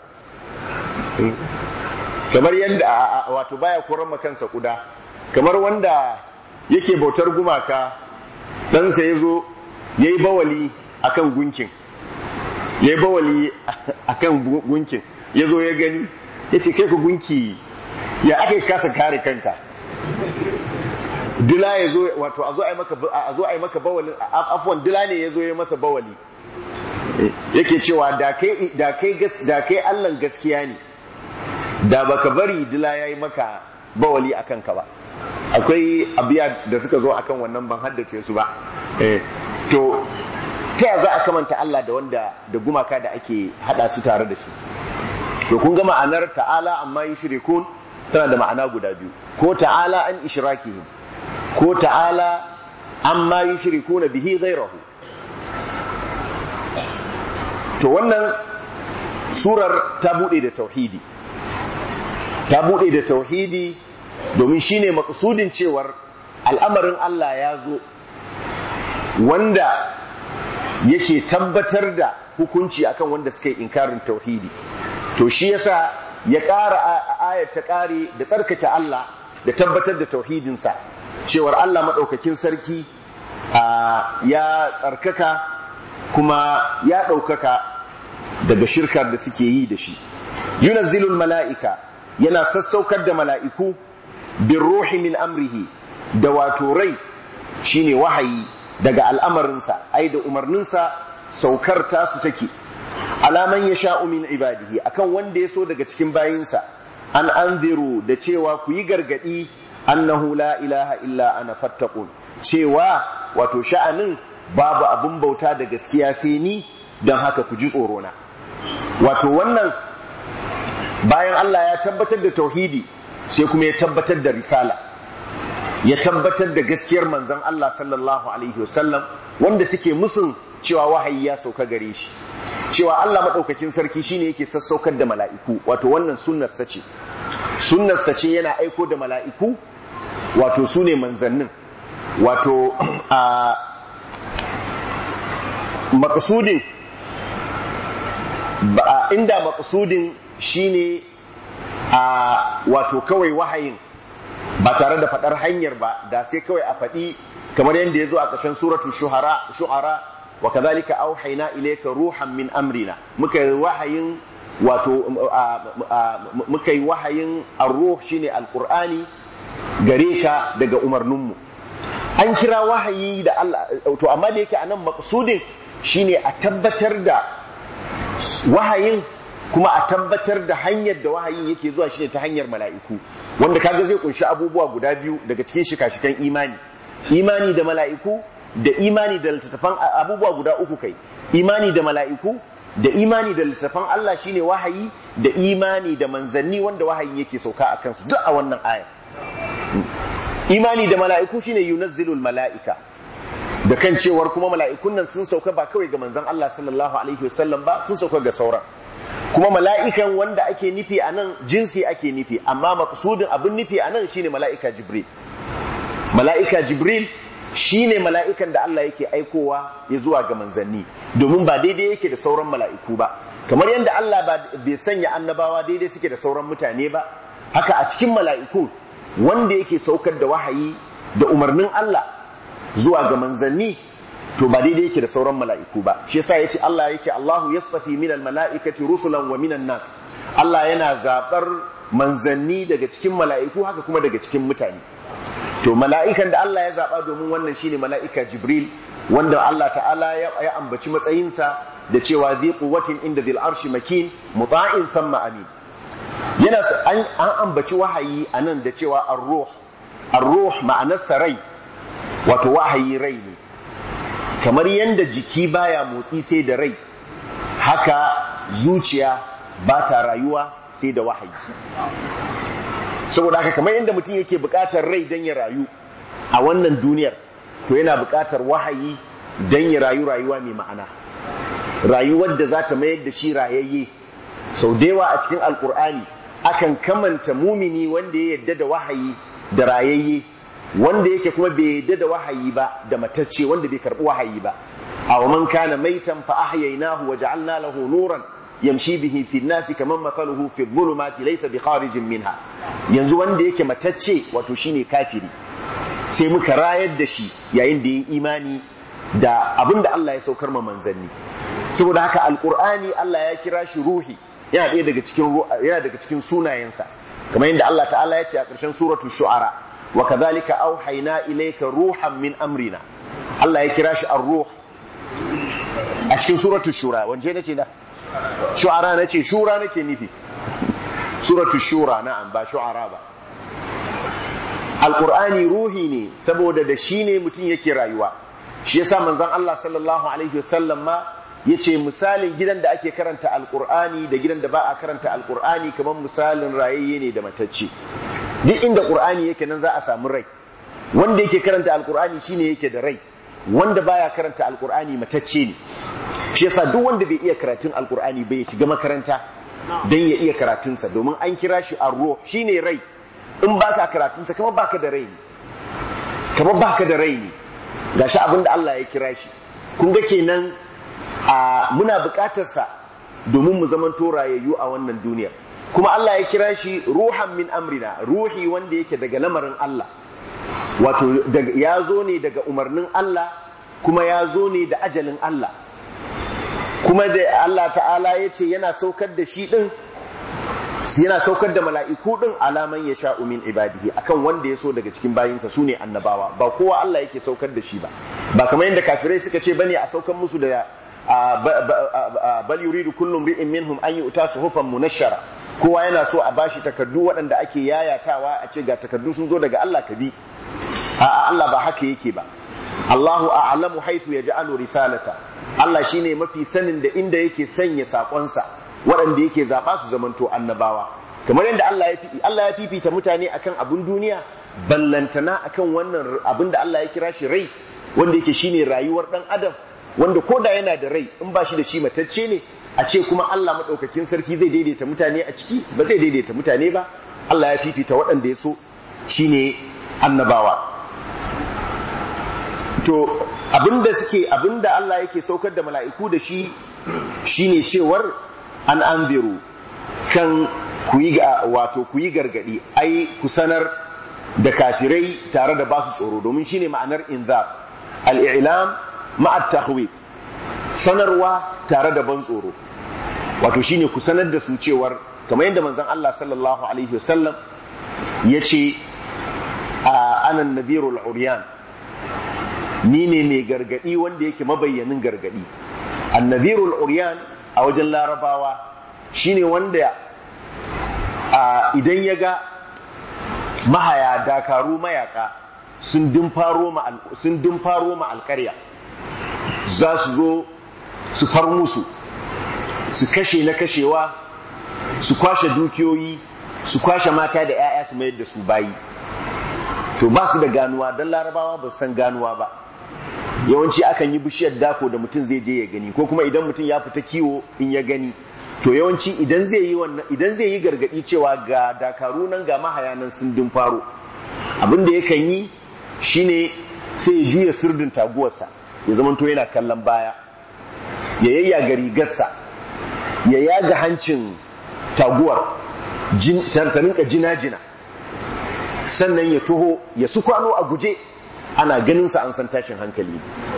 kamar yadda wato baya korar makansa kuda, kamar wanda yake bautar gumaka, ɗansa ya zo ya yi bawali akan gunkin, ya yi bawali a kan gunkin, ya zo ya gani, ya ce kai ku gunki ya aka kasa kare kanka. Dila ya zo, wato a zo a yi maka bawalin, afwan dila ne ya zo ya masa bawali, yake cewa da kai Allahn gaskiya ne, da baka bari dila ya yi maka bawali a kanka ba. Akwai abiya da suka zo akan wannan, ban haddace su ba. To ta yaya za a kamanta Allah da wanda da gumaka da ake hada su tare da su? To kun ga ma'anar ta'ala amma yushrikun tana da ma'ana guda biyu, ko ta'ala an ishrakihim, ko ta'ala amma yushrikuna bihi ghayrahu. To wannan surar ta bude da tauhidi, ta bude da tauhidi domin shine maqsudin cewar al'amarin Allah ya zo wanda yake tabbatar da hukunci akan wanda suka yi inkarin tauhidi. To shi yasa ya ƙara ayat ta ƙare da tsarkake Allah da tabbatar da tauhidinsa, cewar Allah maɗaukakin sarki ya tsarkaka kuma ya ɗaukaka daga shirkar da suke yi da shi. Yunazzilul mala'ika, yana sassaukar da mala'iku bin ruhi min amrihi, da wato rai shine wahayi daga al'amarinsa, ai da umarninsa saukar tasu take. Alaman ya sha'u min ibadihi, akan wanda ya so daga cikin bayinsa, an anziru da cewa ku yi gargadi, annahu la ilaha illa ana fattaqun, cewa wato sha'anin babu abun bauta da gaskiya sai ni, don haka ku ji tsorona. Wato wannan bayan Allah ya tabbatar da tauhidi, sai kuma ya tabbatar da risala, ya tabbatar da gaskiyar manzon Allah sallallahu alaihi wasallam, wanda suke musun cewa wahayi ya sauka gare shi, cewa Allah madaukakin sarki shine yake sassaukar da mala'iku. Wato wannan sunnarsa ce, sunnarsa ce yana aiko da mala'iku, wato su ne manzannin. Wato a maqsudin inda maqsudin shine wato kawai wahayin ba tare da fadar hanyar ba, da sai kawai a fadi kamar yadda yazo a ƙarshen suratul shu'ara wa kadhalika auhayna ilayka ruhan min amrina, muka yi wahayin wato muka yi wahayin ar-ruh shine alqur'ani gare ka daga umarninmu. An kira wahayi da Allah to, amma da yake anan maqsudin shine a tabbatar da wahayin kuma a tabbatar da hanyar da wahayin yake zuwa shine ta hanyar mala'iku, wanda kaga zai kunshi abubuwa guda biyu daga cikin shika-shikan imani da mala'iku da imani da littattafan abubuwa guda uku kai, imani da mala'iku da imani da littattafan Allah shine wahayi, da imani da manzanni wanda wahayin yake sauka a kansu duk a wannan aya. Imani da mala'iku shine yunazzilul mala'ika, da kan cewar kuma mala'ikun nan sun sauka ba kawai ga manzon Allah sallallahu alaihi wasallam ba, sun sauka ga sauran. Kuma mala'ikan wanda ake nufi a nan jinsi ake nufi, amma maqsudin abin nufi a nan shine mala'ika Jibril. Mala'ika Jibril shine mala'ikan da Allah yake aikowa ya zuwa ga manzanni, domin ba daidai yake da sauran mala'iku ba, kamar yadda Allah bai sanya annabawa daidai suke da sauran mutane ba, haka a cikin mala'iku wanda yake saukar da wahayi da umarnin Allah zuwa ga manzanni to ba daidai yake da sauran mala'iku ba. Shi yasa yace Allah yace Allahu yasfafi minal mala'ikati rusulan wa minan nas, Allah yana zabar manzanni daga cikin mala'iku haka kuma daga cikin mutane. To mala'ikan da Allah ya zaba domin wannan shine mala'ika Jibril, wanda Allah ta'ala ya ambaci matsayinsa da cewa dhi quwwatin inda dhil arshi makin muta'in thumma amin. Yana an ambaci wahayi anan da cewa ar-ruh ma'anarsa rai, wato wahayi rai ne. Kamar yanda jiki baya motsi sai da rai, haka zuciya ba ta rayuwa sai da wahayi. Saboda haka kamar yanda mutum yake buƙatar rai don ya rayu a wannan duniyar, to yana buƙatar wahayi don ya rayu rayuwa mai ma'ana, rayuwar da za ta mayar da shi rayayye. Sau da yawa a cikin alkur'ani akan kamanta mumini wanda ya yadda da wahayi da rayayye, wanda yake kuma bai yadda da wahayi ba da matacce wanda bai karbi wahayi ba. Aw man kana maitan fa ahyaynahu wa ja'alna lahu nuran yamshi bihi fi an-nasi kaman mathaluhu fi adh-dhulumati laysa bi kharijin minha. Yanzu wanda yake matacce wato shine kafiri, sai muka rayar da shi yayin da yayi imani da abinda Allah ya saukar ma manzanni. Saboda haka alqur'ani Allah ya kira shi ruhi, yana daga cikin sunayensa, kamar yadda Allah ta'ala ya ce a ƙarshen suratul shu'ara, wa kadhalika auhayna ilayka ruhan min amrina. Allah ya kira shi ar-ruh a cikin suratul shura. Wanje nace da shu'ara nace, shura nake nufi, suratul shura, na'am, ba shu'ara ba. Alqur'ani ruhi ne saboda da shi ne mutum yake rayuwa. Shi yasa manzon Allah sallallahu alaihi wasallam ma yace misalin gidan da ake karanta alqur'ani da gidan da ba a karanta alqur'ani kamar misalin rayayye ne da matacce. Duk inda qur'ani yake nan za a samu rai. Wanda yake karanta alqur'ani shine yake da rai, wanda baya karanta alqur'ani matacce ne. Shi yasa duk wanda bai iya karatun alqur'ani bai shiga makaranta dan ya iya karatunsa, domin an kira shi ar-ruh, shine rai. In baka karatunsa kamar baka da rai ne, kamar baka da rai ne. Gashi abinda Allah ya kira shi. Kun ga kenan muna buƙatarsa domin mu zamanto rayayyu a wannan duniyar. Kuma Allah ya kira shi ruhan min amrina, ruhi wanda yake daga lamarin Allah, wato ya zo ne daga umarnin Allah, kuma ya zo ne da ajalin Allah. Kuma da Allah ta'ala ya ce yana saukar da shi ɗin, yana saukar da mala'iku ɗin alaman ya sha'u min ibadihi, akan wanda ya so daga cikin bayinsa, su ne annabawa. Ba kowa Allah yake saukar da shi ba, ba kamar yadda kafirai suka ce bane a saukar musu da bal yuridu kullu imri'in minhum an yu'ta suhufan munashshara. Kowa yana so a bashi takardu waɗanda ake yayatawa, a ce ga takardu sun zo daga Allah ka bi. A'a, Allah ba haka yake ba. Allahu a'lamu haythu yaj'alu risalata. Allah shine mafi sanin da inda yake sanya sakonsa, waɗanda yake zaba su zamanto annabawa. Kamar yadda Allah ya fifita mutane akan abun duniya, ballantana akan wannan abin da Allah ya kira shi rai, wanda yake shine rayuwar dan adam, wanda koda yana da rai in ba shi da shi matacce ne, a ce kuma Allah madaukakin sarki zai daidaita mutane a ciki, ba zai daidaita mutane ba. Allah ya fifita waɗanda ya so shine annabawa. To abinda Allah yake saukar da mala'iku da shi shine cewar an anziru kan ku yi gargadi, ai ku sanar da kafirai tare da basu tsoro, domin shine ma'anar inzar. al-i'lam ma'a tahwif, sanarwa tare da ban tsoro, wato shine ku sanar da su cewar kamar yadda manzon Allah sallallahu alaihi wasallam yace ana nadhirul uryan, ni ne mai gargadi wanda yake mabayyanin gargadi. an-nadhirul uryan a wajen larabawa shine wanda idan ya ga mahaya dakaru mayaka sun dumfaro ma alƙarya, za su zo su far musu, su kashe na kashewa, su kwashe dukiyoyi, su kwashe mata da 'ya'ya su mayar da su bayi. To ba su da ganuwa, don larabawa ba su san ganuwa ba. Yawanci akan yi bishiyar dako da mutum zai je ya gani, ko kuma idan mutum ya fita kiwo in ya gani. To yawanci idan zai yi gargadi cewa ga dakaru nan ga mahaya nan sun dumfaro, abin da yakan yi shine sai ya juya sirdin taguwarsa, ya zama to yana kallon baya, ya yayyaga rigarsa, ya yaga hancin taguwar ta rinka jina-jina, sannan ya taho ya su kwano a guje. Ana ganinsa an san tashin hankali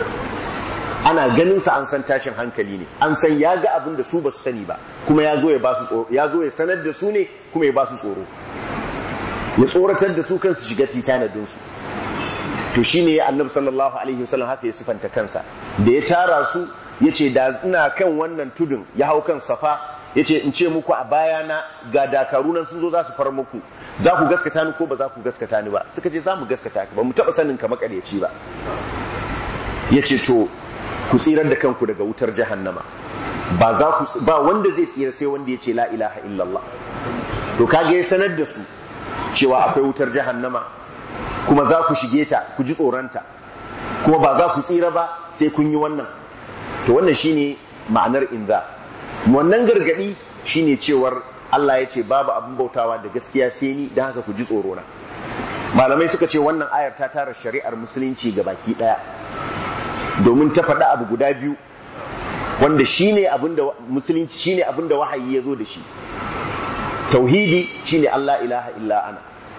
ne, an san ya ga abin da su ba su sani ba, kuma ya zo ya sanar da su ne, kuma ya ba su tsoro, ya tsoratar da su kansu shiga titanadinsu. To shine annabi sallallahu alaihi wasallam haka ya sifanta kansa, da ya tara su yace da ina kan wannan tudun, ya hau kan safa, yace in ce muku a bayana ga dakaru nan sun zo za su far muku, za ku gaskata ni ko ba za ku gaskata ni ba? Suka ce za mu gaskata ka, ba mu taba sanin ka makaryaci ba. Yace to ku tsirar da kanku daga wutar jahannama, ba wanda zai tsira sai wanda yace la ilaha illallah. To kage ya sanar da su cewa akwai wutar jahannama, kuma za ku shige ta, ku ji tsoronta, kuma ba za ku tsira ba sai kun yi wannan. To wannan shine ma'anar inza. Wannan gargadi shine cewar Allah ya ce babu abin bautawa da gaskiya sai ni, don haka ku ji tsoro na. Malamai suka ce wannan ayar ta tara shari'ar musulunci ga baki daya, domin ta faɗa abu guda biyu wanda shine abinda musulunci, shine abinda wahayi ya zo da shi. Tauhidi shine Allah ilaha illa ana.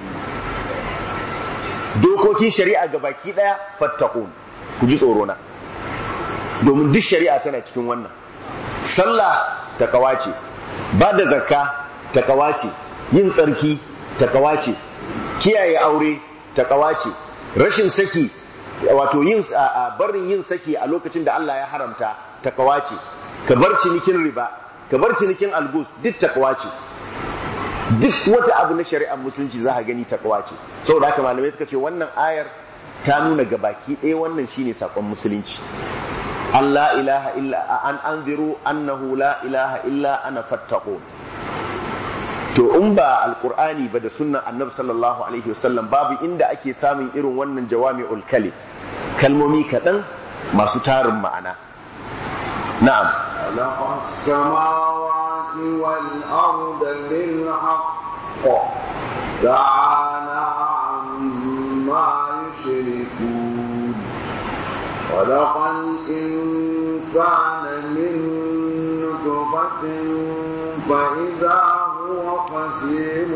Dokokin shari'a ga baki daya fattaqun, ku ji tsoro na, domin duk shari'a tana cikin wannan. Sallah takawa ce, ba da zakka takawa ce, yin tsarki takawa ce, kiyaye aure takawa ce, rashin saki wato barin yin saki a lokacin da Allah ya haramta takawa ce, ka bar cinikin riba, ka bar cinikin algus, duk takawa ce. Duk wata abu na shari'ar musulunci za a gani takawa ce. Saboda haka malamai suka ce wannan ayar ta nuna gabaki ɗaya wannan shine sakon musulunci. An la ilaha illa an anziru annahu la ilaha illa ana fattaqun. To in ba alqur'ani ba da sunnan annabi sallallahu alaihi wasallam babu inda ake samun irin wannan jawami'ul kalim, kalmomi kaɗan masu tarin ma'ana. Na'am. Khalaqa as-samawati wal arda bil haqq ta'ala amma yushrikun. خلق الإنسان من نطفة فإذا هو خصيم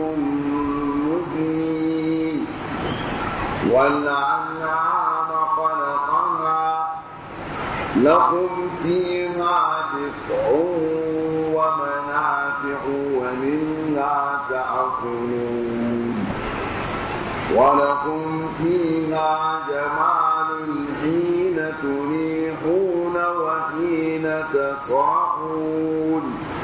مبين والأنعام خلقها لكم فيها دفع ومنافع ومنها تأكلون ولكم فيها جمال حين تريحون وحين تسرحون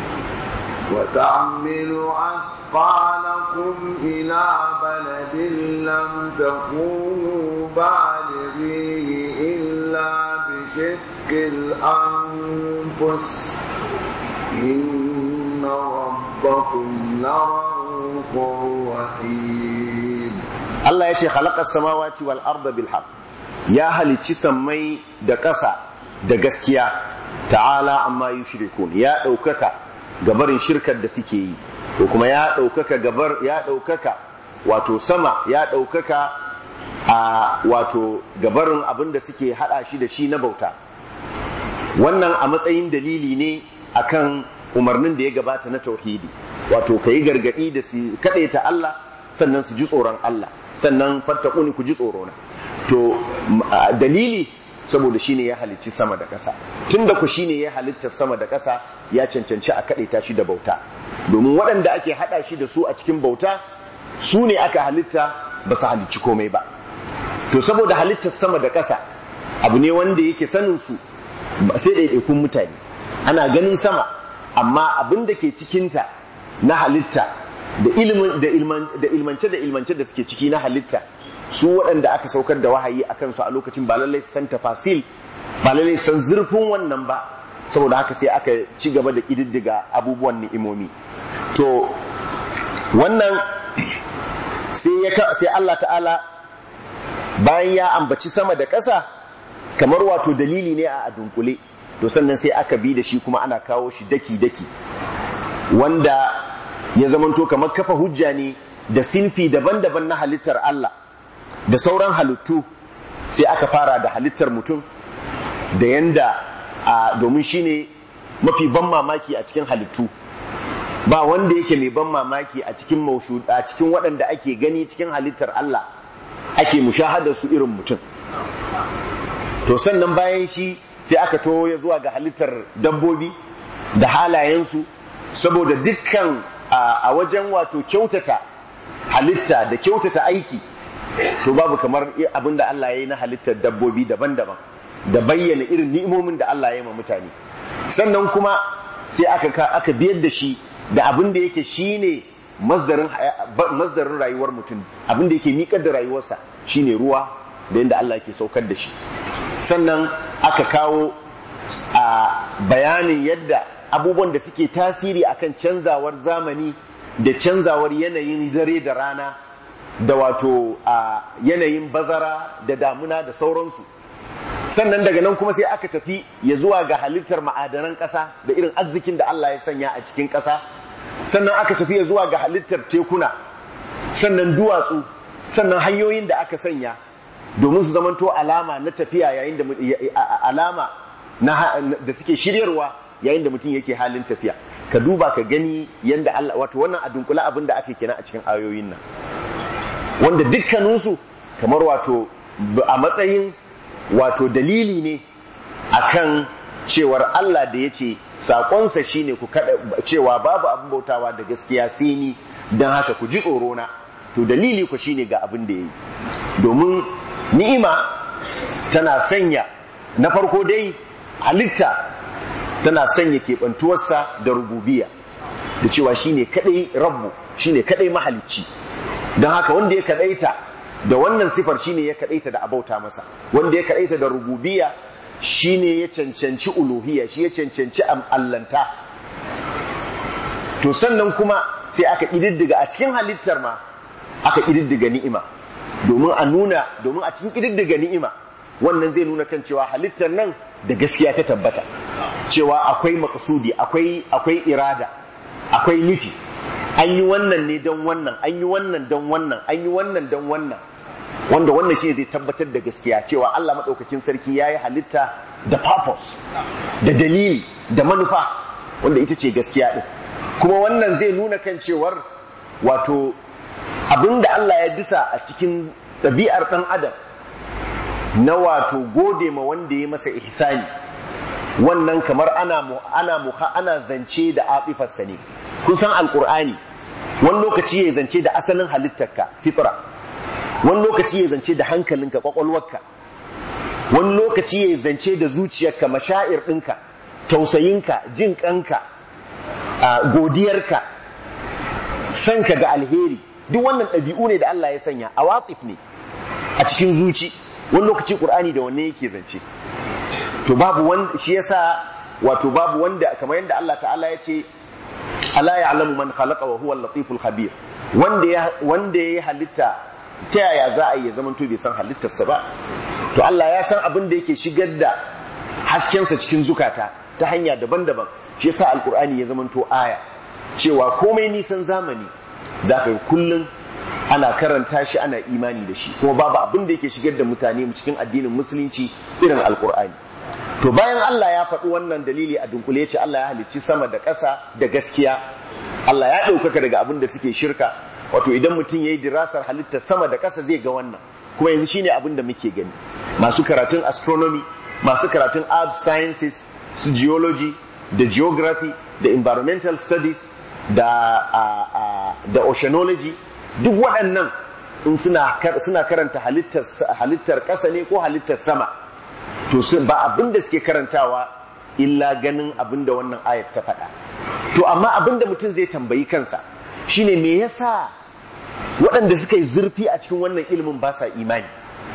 وتحمل أثقالكم إلى بلد لم تكونوا بالغيه إلا بشق الأنفس إن ربكم لرؤوف رحيم. الله يتي خلق السماوات والأرض بالحق، ya halicci sammai da ƙasa da gaskiya. Ta'ala amma yushrikun, ya ɗaukaka gabarin shirkar da suke yi, ko kuma ya ɗaukaka wato sama, ya ɗaukaka a wato gabarin abin da suke haɗa shi da shi na bauta. Wannan a matsayin dalili ne akan umarnin da ya gabata na tauhidi, wato kai gargadi da su kadaita Allah sannan su ji tsoron Allah, sannan fattaquni ku ji tsoro na. To dalili saboda shine ya halicci sama da ƙasa, tunda ku shine ya halitta sama da ƙasa ya cancanci a kadaita shi da bauta, domin waɗanda ake hada shi da su a cikin bauta su ne aka halitta ba su halicci komai ba. To saboda halittar sama da ƙasa abu ne wanda yake sanin su sai ɗaiɗaikun mutane, ana ganin sama amma abin da ke cikinta na halitta da ilmance da suke ciki na halitta, su waɗanda aka saukar da wahayi a kansu a lokacin ba lallai su san tafasil, ba lallai su san zurfin wannan ba, saboda haka sai aka ci gaba da ƙididdiga abubuwan ni'imomi. To wannan sai Allah ta'ala bayan ya ambaci sama da ƙasa kamar wato dalili ne a dunkule, to sannan sai aka bi da shi kuma ana kawo shi daki-daki, wanda ya zamanto kamar kafa hujja ne da sinfi daban-daban na halittar Allah da sauran halittu. Sai aka fara da halittar mutum da yanda domin shine mafi ban mamaki a cikin halittu, ba wanda yake mai ban mamaki a cikin waɗanda ake gani cikin halittar Allah ake mushahadar su irin mutum. To sannan bayan shi sai aka ya zuwa ga halittar dabbobi da halayensu, saboda dukkan a wajen wato kyautata halitta da kyautata aiki, to babu kamar abinda Allah ya yi na halittar dabbobi daban-daban da bayyana irin ni'imomin da Allah ya yi ma mutane. Sannan kuma sai aka biyar da shi da abin da yake shine masdarin rayuwar mutum, abin da yake miƙar da rayuwarsa shine ruwa da yadda Allah yake saukar da shi. Sannan aka kawo bayanin yadda abubuwan da suke tasiri akan canzawar zamani da canzawar yanayin dare da rana da wato yanayin bazara da damuna da sauransu. Sannan daga nan kuma sai aka tafi ya zuwa ga halittar ma'adanan ƙasa da irin arzikin da Allah ya sanya a cikin ƙasa. Sannan aka tafi ya zuwa ga halittar tekuna, sannan duwatsu, sannan hanyoyin da aka sanya domin su zamanto alama na tafiya yayin da alama da suke shiryarwa yayin da mutum yake halin tafiya. Ka duba ka gani yanda Allah, wato wannan a dunkula abin da ake kenan a cikin ayoyin nan, wanda dukkaninsu kamar wato a matsayin wato dalili ne akan cewar Allah da ya ce saƙonsa shine ku kada cewa babu abin bautawa da gaskiya sai ni, don haka ku ji tsoro na. To dalili ku shine ga abin da yayi, domin ni'ima tana sanya, na farko dai halitta tana sanya keɓantuwarsa da rububiyya, da cewa shine kadai rabbu, shine kadai mahalicci. Don haka wanda ya kadaita da wannan sifar shine ya kadaita da abauta masa, wanda ya kadaita da rububiyya shine ya cancanci uluhiyya, shi ya cancanci allanta. To sannan kuma sai aka ƙididdiga a cikin halittar ma aka ƙididdiga ni'ima, domin a cikin ƙididdiga ni'ima wannan zai nuna kan cewa halittar nan da gaskiya ta tabbata, cewa akwai maqsudi, akwai irada, akwai nufi. An yi wannan ne don wannan, an yi wannan don wannan, an yi wannan don wannan, wanda wannan shi zai tabbatar da gaskiya cewa Allah maɗaukakin sarki ya yi halitta da purpose, da dalili, da manufa, wanda ita ce gaskiya ɗin. Kuma wannan zai nuna kan cewar wato abinda Allah ya disa a cikin ɗabi'ar ɗan adam na wato gode ma wanda ya masa ihsani, wannan kamar ana zance da afifarsa ne. Kun san alƙur'ani wani lokaci ya zance da asalin halittarka fitra, wani lokaci ya zance da hankalinka kwakwalwarka, wani lokaci ya zance da zuciyarka, mashaa'ir ɗinka, tausayinka, jin ƙanka, godiyarka, sanka ga alheri. Duk wannan ɗabi'u ne da Allah ya sanya, awatif ne a cikin zuci. Wani lokaci ƙur'ani da wanne yake zance. To babu wanda, shi yasa wato babu wanda, kamar yadda Allah ta'ala ya ce ala ya'lamu man khalaqa wa huwa al-latiful khabir, wanda ya halitta ta yaya za a yi zaman to bai san halittarsa ba. To Allah ya san abin da yake shigar da haskensa cikin zukata ta hanya daban-daban. Shi yasa alkur'ani ya zaman to aya, cewa komai nisan zamani za ka yi kullum ana karanta shi, ana imani da shi, kuma babu abin da yake shigar da mutane cikin addinin musulunci irin alkur'ani. to bayan Allah ya faɗi wannan dalili a dunkule ya ce Allah ya halicci sama da ƙasa da gaskiya, Allah ya ɗaukaka daga abin da suke shirka. Wato idan mutum ya yi dirasar halittar sama da ƙasa zai ga wannan, kuma yanzu shine abin da muke gani. Masu karatun astronomy, masu karatun earth sciences, su geology da geography da environmental studies da oceanology, duk waɗannan in suna karanta halittar ƙasa ne ko halittar sama, to ba abin da suke karantawa illa ganin abin da wannan ayat ta faɗa. To amma abin da mutum zai tambayi kansa shine me yasa waɗanda suka yi zurfi a cikin wannan ilimin ba sa imani,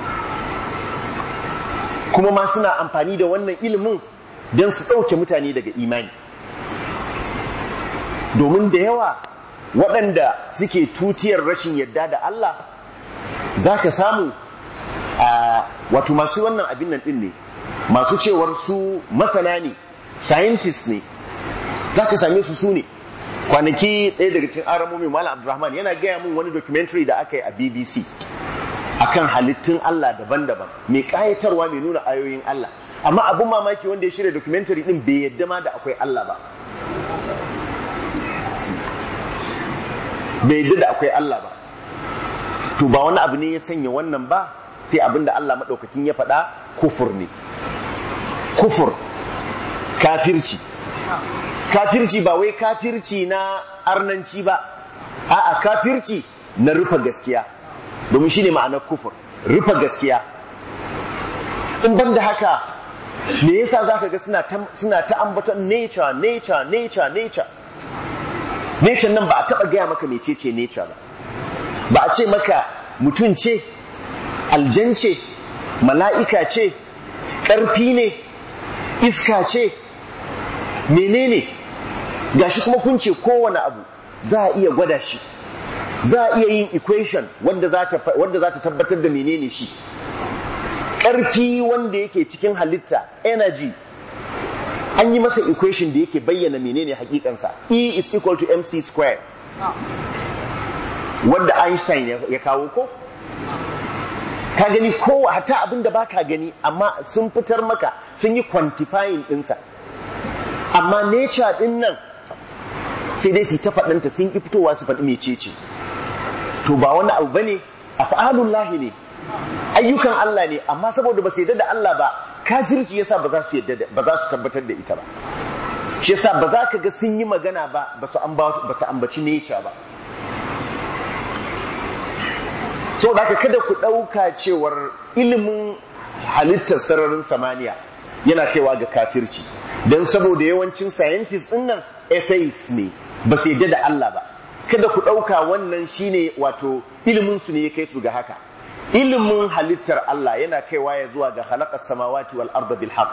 kuma ma suna amfani da wannan ilimin don su ɗauke mutane daga imani. Domin da yawa waɗanda suke tutiyar rashin yadda da Allah za ka samu wato masu wannan abin nan ɗin ne, masu cewar su masana ne, scientists ne, za ka same su ne. Kwanaki ɗaya daga cikin aramomi Malam Abdulrahman yana gaya min wani documentary da aka yi a BBC akan halittun Allah daban-daban, mai ƙayatarwa, mai nuna ayoyin Allah. Amma abin mamaki wanda ya shirya documentary ɗin bai yadda ma da akwai Allah ba. Bai yadda da akwai Allah ba. To ba wani abu ne ya sanya wannan ba, sai abin da Allah maɗaukakin ya faɗa, kufur ne. Kufur, kafirci. Kafirci ba wai kafirci na arnanci ba, a'a kafirci na rufe gaskiya, domin shi ne ma'anar kufur, rufe gaskiya. In ban da haka, me yasa za ka ga suna ta ambaton nature. Nature nan ba a taɓa gaya maka mecece nature ba. Ba a ce maka mutum ce, aljan ce, mala'ika ce, ƙarfi ne, iska ce, menene? Gashi kuma kun ce kowane abu za a iya gwada shi, za a iya yin equation wanda za ta tabbatar da menene shi. Ƙarfi wanda yake cikin halitta, energy, an yi masa equation da yake bayyana menene hakikansa. E is equal to mc square, wanda Einstein ya kawo ko? Ka gani ko hata abin da baka gani, amma sun fitar maka, sun yi quantifying ɗinsa. Amma nature ɗin nan sai dai su ta faɗanta, sun ƙi fitowa su faɗi mecece. To ba wani abu bane, af'alullahi ne, ayyukan Allah ne, amma saboda ba su yadda da Allah ba, kafirci yasa ba za su tabbatar da ita ba. Shi yasa ba za ka ga sun yi magana ba su ambaci nature ba. So da kada ku ɗauka cewar ilimin halittar sararin samaniya yana kaiwa ga kafirci, don saboda yawancin scientists ɗin nan atheists ne, ba su yadda da Allah ba. Kada ku ɗauka wannan shine wato ilimin su ne ya kai su ga haka. Ilimin halittar Allah yana kaiwa ya zuwa ga khalaqas samawati wal arda bil haqq.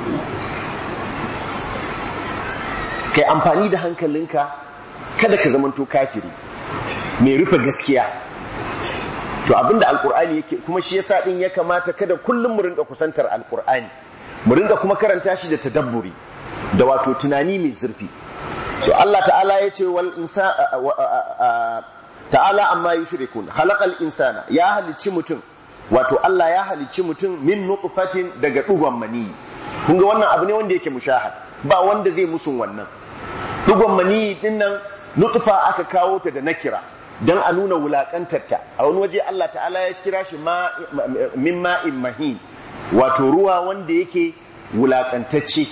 Kai amfani da hankalinka, kada ka zamanto kafiri mai rufe gaskiya. To abinda alqur'ani yake, kuma shi yasa din ya kamata kada kullum mu rinka kusantar alqur'ani, mu rinka kuma karanta shi da tadabburi da wato tunani mai zurfi. To Allah ta'ala ya ce wal insana ta'ala amma yushrikun, khalaqal insana, ya halicci mutum, wato Allah ya halicci mutum min nutfatin, daga dugon mani. Kun ga wannan abu ne wanda yake mushahad, ba wanda zai musun wannan. Dugon mani din nan nutfa aka kawo ta da nakira dan a nuna wulakantarta. A wani waje Allah ta'ala ya kira shi min ma'in mahin, wato ruwa wanda yake wulakantacce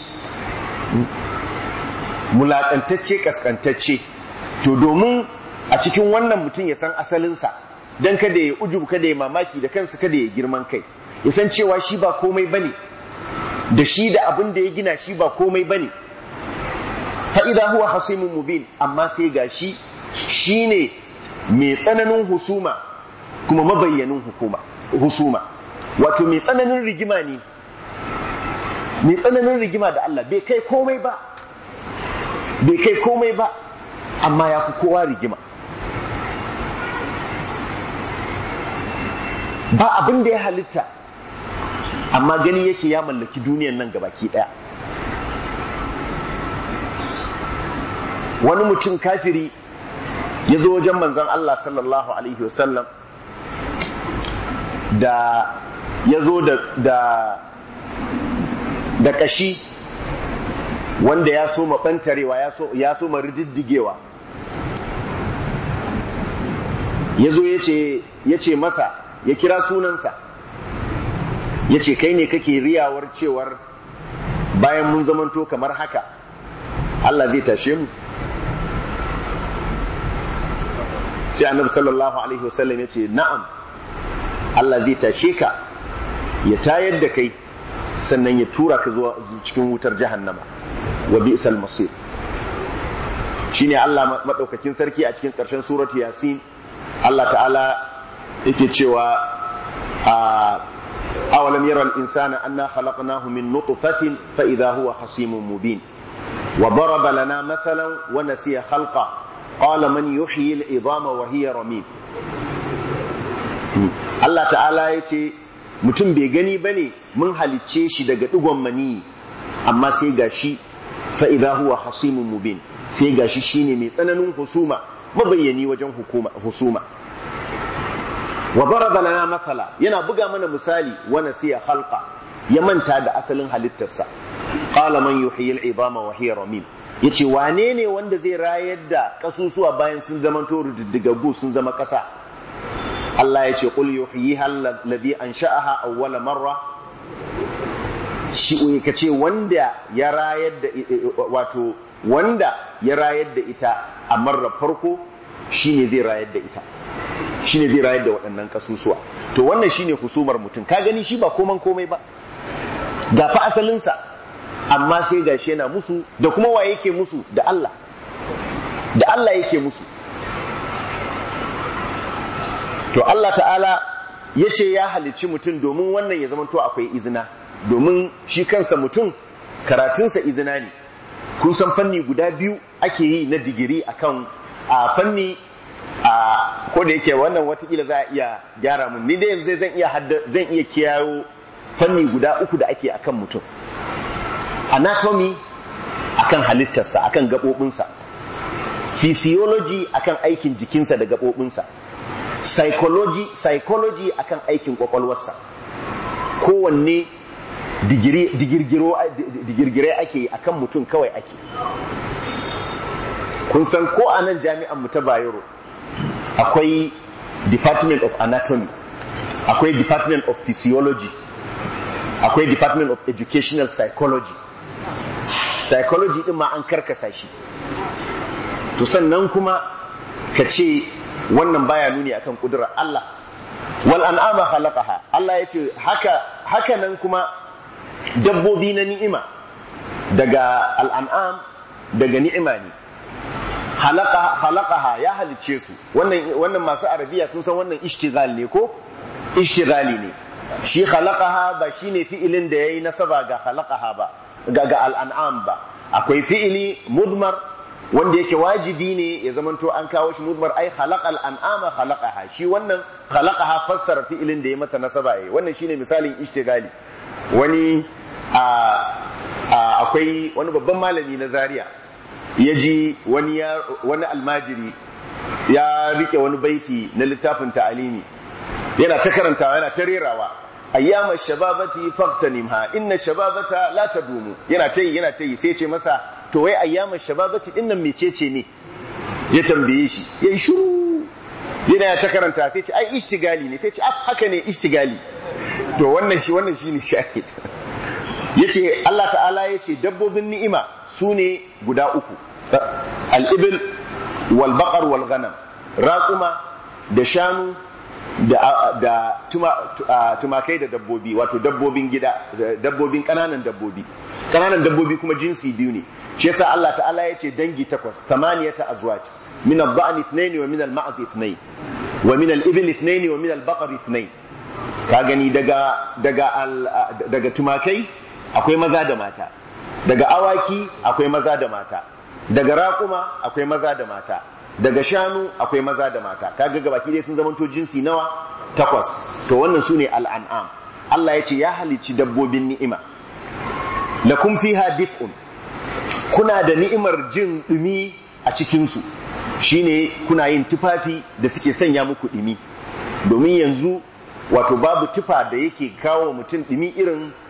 kaskantacce. To domin a cikin wannan mutum ya san asalinsa, don kada ya ujub, kada ya mamaki da kansa, kada ya girman kai, ya san cewa shi ba komai bane, da shi da abin da ya gina shi ba komai bane. Fa'ida huwa hasimun mubin, amma sai ga shi ne mai tsananin husuma kuma mabayyanin husuma, wato mai tsananin rigima ne, mai tsananin rigima da Allah, bai kai komai ba, amma ya fi kowa rigima. Ba abin da ya halitta, amma gani yake ya mallaki duniyan nan gabaki daya. Wani mutum kafiri ya zo wajen manzon Allah sallallahu alaihi wasallam, da ya zo da da kashi wanda ya so mabantarewa ya so rididdigewa, yazo yace masa, ya kira sunansa, yace kai ne kake riyawar cewar bayan mun zamanto kamar haka Allah zai tashe mu? Sai annabi sallallahu alaihi wasallam yace na'am, Allah zai tashe ka, ya tayar da kai, sannan ya tura ka zuwa cikin wutar jahannama, wa bi'sal masir. Shine Allah madaukakin sarki a cikin ƙarshen suratu Yasin, Allah ta'ala yake cewa awalam yara al-insana anna khalaqnahu min nutfatin fa idha huwa khasimun mubin wa daraba lana mathalan wa nasiya khalqa qala man yuhyi al-idama wa hiya ramim. Allah ta'ala yace mutum bai gani bane mun halicce shi daga digon mani, amma sai gashi fa idha huwa khasimun mubin, sai gashi shine mai tsananin husuma, mabayyani wajen husuma. wa daraba lana mathala, yana buga mana misali, wa nasiya khalqa, ya manta da asalin halittarsa. Qala man yuhyi al-idama wa hiya ramim, yace wane ne wanda zai rayar da kasusuwa bayan sun zama to riddigaggu sun zama kasa? Allah yace qul yuhyiha alladhi ansha'aha awwala marra, shi kace wanda ya rayar da wato wanda ya rayar da ita a marar farko shine zai rayar da ita, shine zai rayar da waɗannan kasusuwa. To wannan shine husumar mutum, ka gani shi ba komai ba, ga fa asalinsa, amma sai gashi yana musu, da kuma wa yake musu? Da Allah, da Allah yake musu. To Allah ta'ala ya ce ya halicci mutum domin wannan ya zama to akwai izina, domin shi kansa mutum karatunsa izina ne. Kun san fanni guda biyu ake yi na digiri akan fanni, ko da yake wannan watakila za a iya gyara mun, ni dai yanzu zan iya kiyayo fanni guda uku da ake akan mutum. Anatomy akan halittarsa, akan gaɓoɓinsa. Physiology akan aikin jikinsa da gaɓoɓinsa. Psychology akan aikin kwakwalwarsa. Kowanne digirgire ake yi akan mutum kawai ake. Kun san ko a nan jami'an mu ta Bayero akwai Department of Anatomy, akwai Department of Physiology, akwai Department of Educational Psychology. Psychology din ma an karkasa shi. To sannan kuma ka ce wannan baya nuni akan kudurar Allah. Wal an'ama khalaqaha, Allah yace haka nan kuma dabbobi na ni'ima, daga al'an'am daga ni'ima ne. Khalaqaha ya halicce su. Wannan masu arabiya sun san wannan ishtighal ne ko? Ishtighali ne. Shi khalaqaha ba shine fi'ilin da yayi nasaba ga khalaqaha ba, ga al'an'am ba. Akwai fi'ili mudmar wanda yake wajibi ne ya zamanto an kawo shi mudmar, ai khalaqal an'ama khalaqaha. Shi wannan khalaqaha fassara fi'ilin da ya mata nasaba yayi. Wannan shine misalin ishtighali. Wani akwai wani babban malami na Zaria, ya ji wani almajiri ya rike wani baiti na littafin ta'alimi, yana ta karantawa, yana ta rerawa, ayyama shababati faqtanimha inna shababata la tadumu. Yana ta yi sai ce masa, to wai ayyama shababati din nan mecece ne? Ya tambaye shi, yayi shiru, yana ta karanta, sai ce ai ishtigali ne, sai ce haka ne ishtigali. To wannan shine shahid. Yace Allah ta'ala yace dabbobin ni'ima sune guda uku, al-ibil wal baqar wal ghanam, raquma da shanu da tumakai da dabbobi, wato dabbobin gida, dabbobin kananan dabbobi kuma jinsi biyu ne. Shi yasa Allah ta'ala yace dangi takwas, 8 azwaj, min al-dha'n 2 wa min al-ma'z 2 wa min al-ibil 2 wa min al-baqar 2. Ka gani daga tumakai akwai maza da mata, daga awaki akwai maza da mata, daga raƙuma akwai maza da mata, daga shanu akwai maza da mata. Kaga gabaki dai sun zamanto jinsi nawa? 8. To wannan sune al'an'am. Allah yace ya halicci dabbobin ni'ima. Lakum fiha dif'un, kuna da ni'imar jin dumi a cikin su, shine kuna yin tufafi da suke sanya muku dumi. Domin yanzu wato babu tufa da yake kawo mutum dumi irin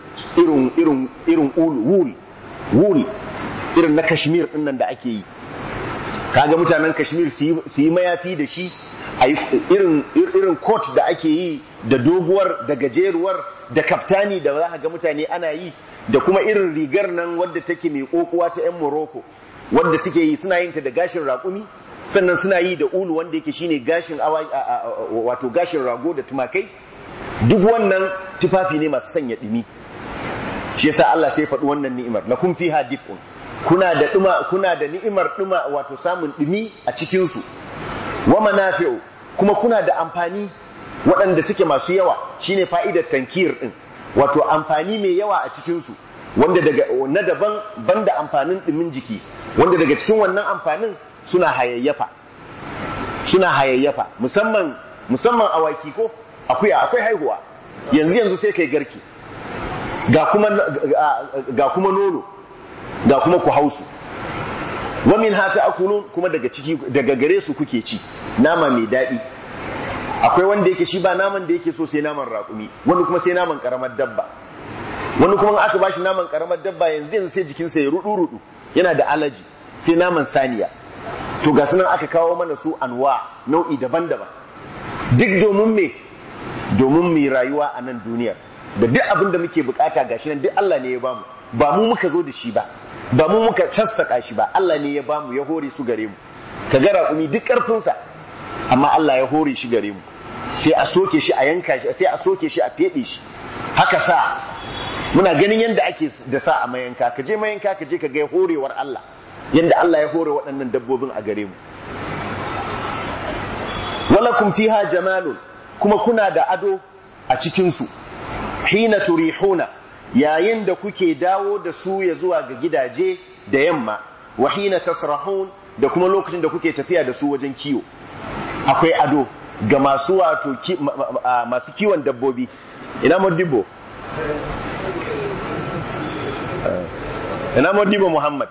irin wool irin na Kashmir din nan da ake yi, kaga mutanen Kashmir su yi mayafi da shi, a irin coat da ake yi da doguwar da gajeruwar da kaftani da za ga mutane ana yi, da kuma irin rigar nan wadda take mai kokowa ta 'yan Morocco wadda suke yi, suna yin ta da gashin raƙumi, sannan suna yi da ulu wanda yake shine gashin wato gashin rago da tumakai. Duk wannan tufafi ne masu sanya dumi. Shi yasa Allah sai faɗi wannan ni'imar, lakum fiha dif'un, kuna da ni'imar duma, wato samun dumi a cikin su, wa manafi'u, kuma kuna da amfani waɗanda suke masu yawa, shine fa'idar tankir din, wato amfani mai yawa a cikin su, wanda na daban banda amfanin dumin jiki, wanda daga cikin wannan amfanin suna hayayyafa musamman awaki ko akuya, akwai haihuwa yanzu sai kai garki, ga kuma nono, ga kuma ku hausu, wa min hata akulun, kuma daga gare su kuke ci nama mai daɗi. Akwai wanda yake shi ba naman da yake so sai naman raƙumi, wani kuma sai naman karamar dabba, wani kuma aka bashi naman karamar dabba yanzu sai jikinsa ya rudu yana da alaji, sai naman saniya. To ga sunan aka kawo mana su anwa nau'i daban-daban, duk domin mu rayuwa a nan duniyar, da duk abin da muke bukata gashi nan duk Allah ne ya bamu, ba mu muka zo da shi ba mu muka sassaka shi ba, Allah ne ya bamu, ya hore su gare mu. Ka ga raƙumi duk ƙarfinsa, amma Allah ya hore shi gare mu, sai a soke shi a yanka shi, sai a soke shi a feɗe shi. Haka sa muna ganin yadda ake da sa a mayanka, ka je mayanka ka je ka ga horewar Allah, yadda Allah ya hore waɗannan dabbobin a gare mu. Walakum fiha jamalun, kuma kuna da ado a cikinsu, hina turihuna, yayin da kuke dawo da su ya zuwa ga gidaje da yamma, wa hina tasrahun, da kuma lokacin da kuke tafiya da su wajen kiwo. Akwai ado ga masu masu kiwon dabbobi. Ina Modibo Muhammad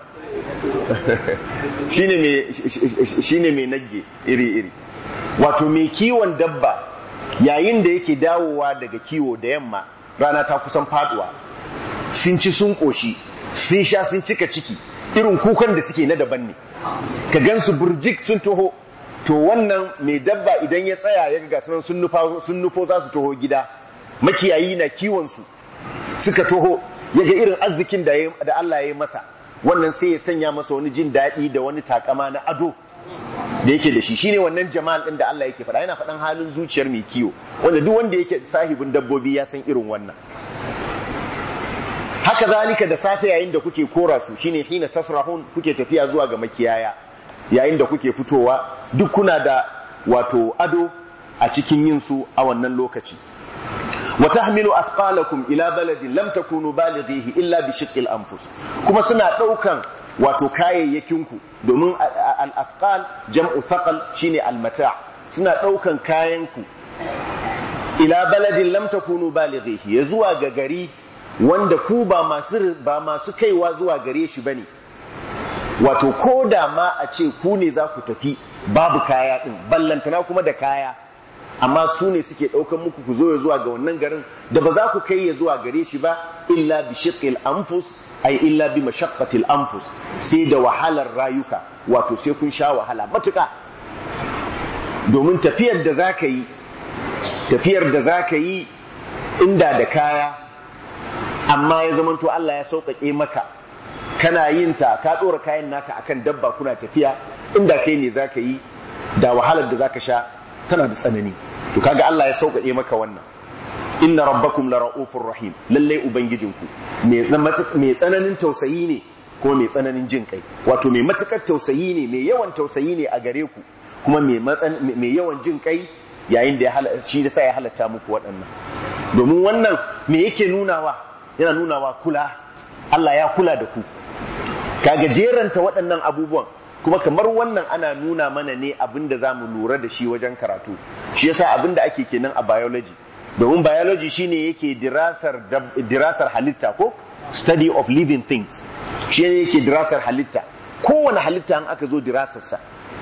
shine mai nagge iri-iri, wato mai kiwon dabba yayin da yake dawowa daga kiwo da yamma, rana ta kusan faduwa, sun ci sun koshi, sun sha sun cika ciki, irin kukan da suke na daban ne, ka gansu burjik sun taho. To wannan mai dabba idan ya tsaya ya ga sun nufo za su taho gida, makiyayi na kiwon su suka taho, ya ga irin arzikin da Allah ya yi masa, wannan sai ya sanya masa wani jin daɗi da wani takama na ado da yake da shi. Shine wannan jamal ɗin da Allah yake faɗa, yana faɗan halin zuciyar mai kiwo, wanda duk wanda yake sahibin dabbobi ya san irin wannan. Haka zalika da safe yayin da kuke kora su, shine hina tasrahun, kuke tafiya zuwa ga makiyaya, yayin da kuke fitowa, duk kuna da wato ado a cikin yin su a wannan lokaci. wa tahmilu athqalakum ila baladin lam takunu balighihi illa bi shiqqil anfus, kuma suna daukan wato kayayyakinku, domin al-athqal jam'u thaqal shine al-mata', suna daukan kayanku ila baladin lam takunu balighihi, ya zuwa ga gari wanda ku ba masu kaiwa zuwa gare shi bane. Wato koda ma a ce ku ne za ku tafi babu kaya din, ballantana kuma da kaya, amma su ne suke ɗaukan muku ku zo ya zuwa ga wannan garin da ba za ku kai ya zuwa gare shi ba illa bi shiqqil anfus, ay illa bi mashaqqatil anfus, sai da wahalar rayuka, wato sai kun sha wahala matuƙa. Domin tafiyar da za ka yi inda da kaya, amma ya zamanto Allah ya sauƙaƙe maka, kana yin ta ka ɗora kayan naka akan dabba kuna tafiya, inda kai ne za ka yi, da wahalar da za ka sha tana da tsanani. To kaga Allah ya sauƙaƙe maka wannan. Inna rabbakum la ra'ufur rahim, lallai ubangijinku mai tsananin tausayi ne ko mai tsananin jin kai, wato mai matukar tausayi ne, mai yawan tausayi ne a gare ku, kuma mai yawan jin kai yayin da shi da sai ya halatta muku waɗannan. Domin wannan me yake nunawa? Yana nunawa kula, Allah ya kula da ku. Kaga jeranta waɗannan abubuwan, kuma kamar wannan ana nuna mana ne abinda za mu lura da shi wajen karatu. Shi yasa abinda ake kenan a biology, domin biology shine yake dirasar halitta, ko study of living things, shi ne yake dirasar halitta. Kowane halitta in aka zo dirasarsa,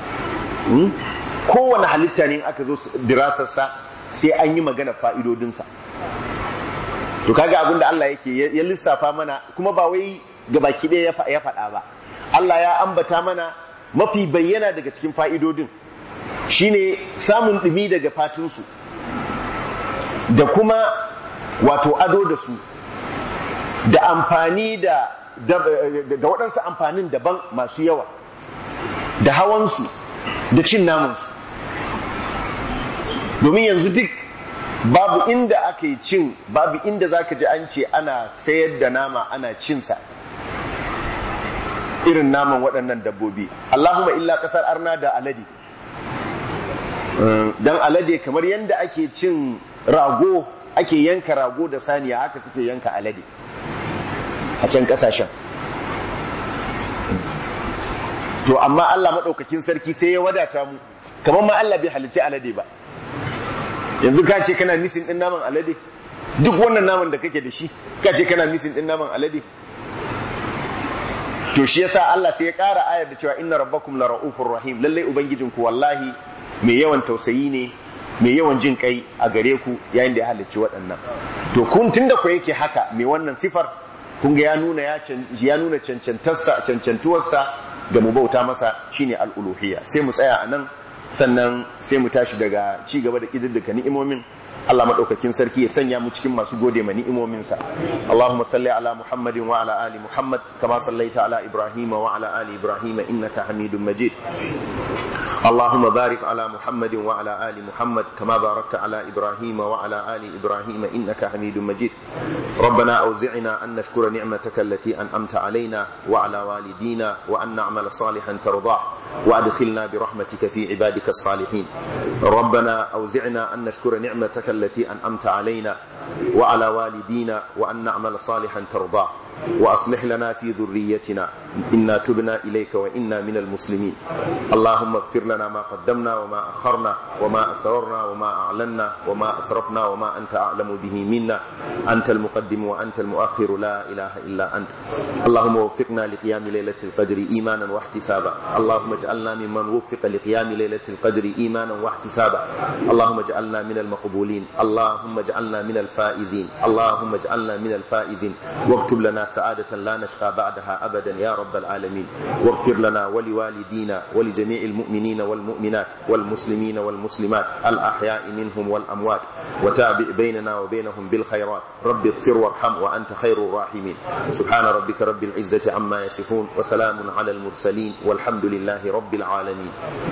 kowane halitta ne in aka zo dirasarsa sai an yi magana fa'idodinsa. to kaga abin da Allah yake ya lissafa mana, kuma ba wai gabaki ɗaya ya faɗa ba. Allah ya ambata mana mafi bayyana daga cikin fa'idodin shine samun ɗumi daga fatinsu da kuma wato ado da su da amfani da waɗansu amfanin daban masu yawa da hawansu da cin namansu. Domin yanzu duk babu inda aka yi cin, babu inda za ka ji an ce ana sayar da nama ana cinsa irin naman waɗannan dabbobi. Allahumma illa ƙasar arna da alade. Don alade kamar yadda ake cin rago, ake yanka rago da saniya, haka suke yanka alade a can ƙasashen. To amma Allah maɗaukakin sarki sai ya wadata mu, kamar ma Allah bai halicci alade ba. Yanzu ka ce kana misin ɗin naman alade, duk wannan naman da kake da shi ka ce kana misin ɗin naman alade. To shi yasa Allah sai ya ƙara ayar da cewa inna rabbakum la ra'ufur rahim, lallai ubangijinku wallahi mai yawan tausayi ne, mai yawan jin kai a gare ku yayin da ya halicci waɗannan. To kun tunda ku yake haka mai wannan sifar, kun ga ya nuna cancantuwarsa da mu bauta masa, shine al-uluhiyya. Sai mu tsaya anan, sannan sai mu tashi daga ci gaba da kididdiga ni'imomin. Allah madaukakin sarki ya sanya mu cikin masu gode ma ni'imominsa. Allahumma salli ala Muhammadin wa ala ali Muhammad kama sallaita ala Ibrahim wa ala ali Ibrahim innaka Hamidum Majid. اللهم بارك على محمد وعلى آل محمد كما باركت على إبراهيم وعلى آل إبراهيم إنك حميد مجيد. ربنا أوزعنا أن نشكر نعمتك التي أنعمت علينا وعلى والدينا وأن نعمل صالحا ترضاه وأدخلنا برحمتك في عبادك الصالحين. ربنا أوزعنا أن نشكر نعمتك التي أنعمت علينا وعلى والدينا وأن نعمل صالحا ترضاه وأصلح لنا في ذريتنا إنا تبنا إليك وإنا من المسلمين. اللهم اغفر لنا ما قدمنا وما أخرنا وما أسررنا وما أعلنا وما أسرفنا وما أنت أعلم به منا، أنت المقدم وأنت المؤخر لا إله إلا أنت. اللهم وفقنا لقيام ليلة القدر إيمانا واحتسابا. اللهم اجعلنا ممن وفق لقيام ليلة القدر إيمانا واحتسابا. اللهم اجعلنا من المقبولين، اللهم اجعلنا من الفائزين، اللهم اجعلنا من الفائزين، واكتب لنا سعادة لا نشقى بعدها أبدا يا رب العالمين. واغفر لنا ولوالدينا ولجميع المؤمنين والمؤمنات والمسلمين والمسلمات الأحياء منهم والأموات، وتابع بيننا وبينهم بالخيرات. رب اغفر وارحم وأنت خير الراحمين. سبحان ربك رب العزة عما يصفون وسلام على المرسلين والحمد لله رب العالمين.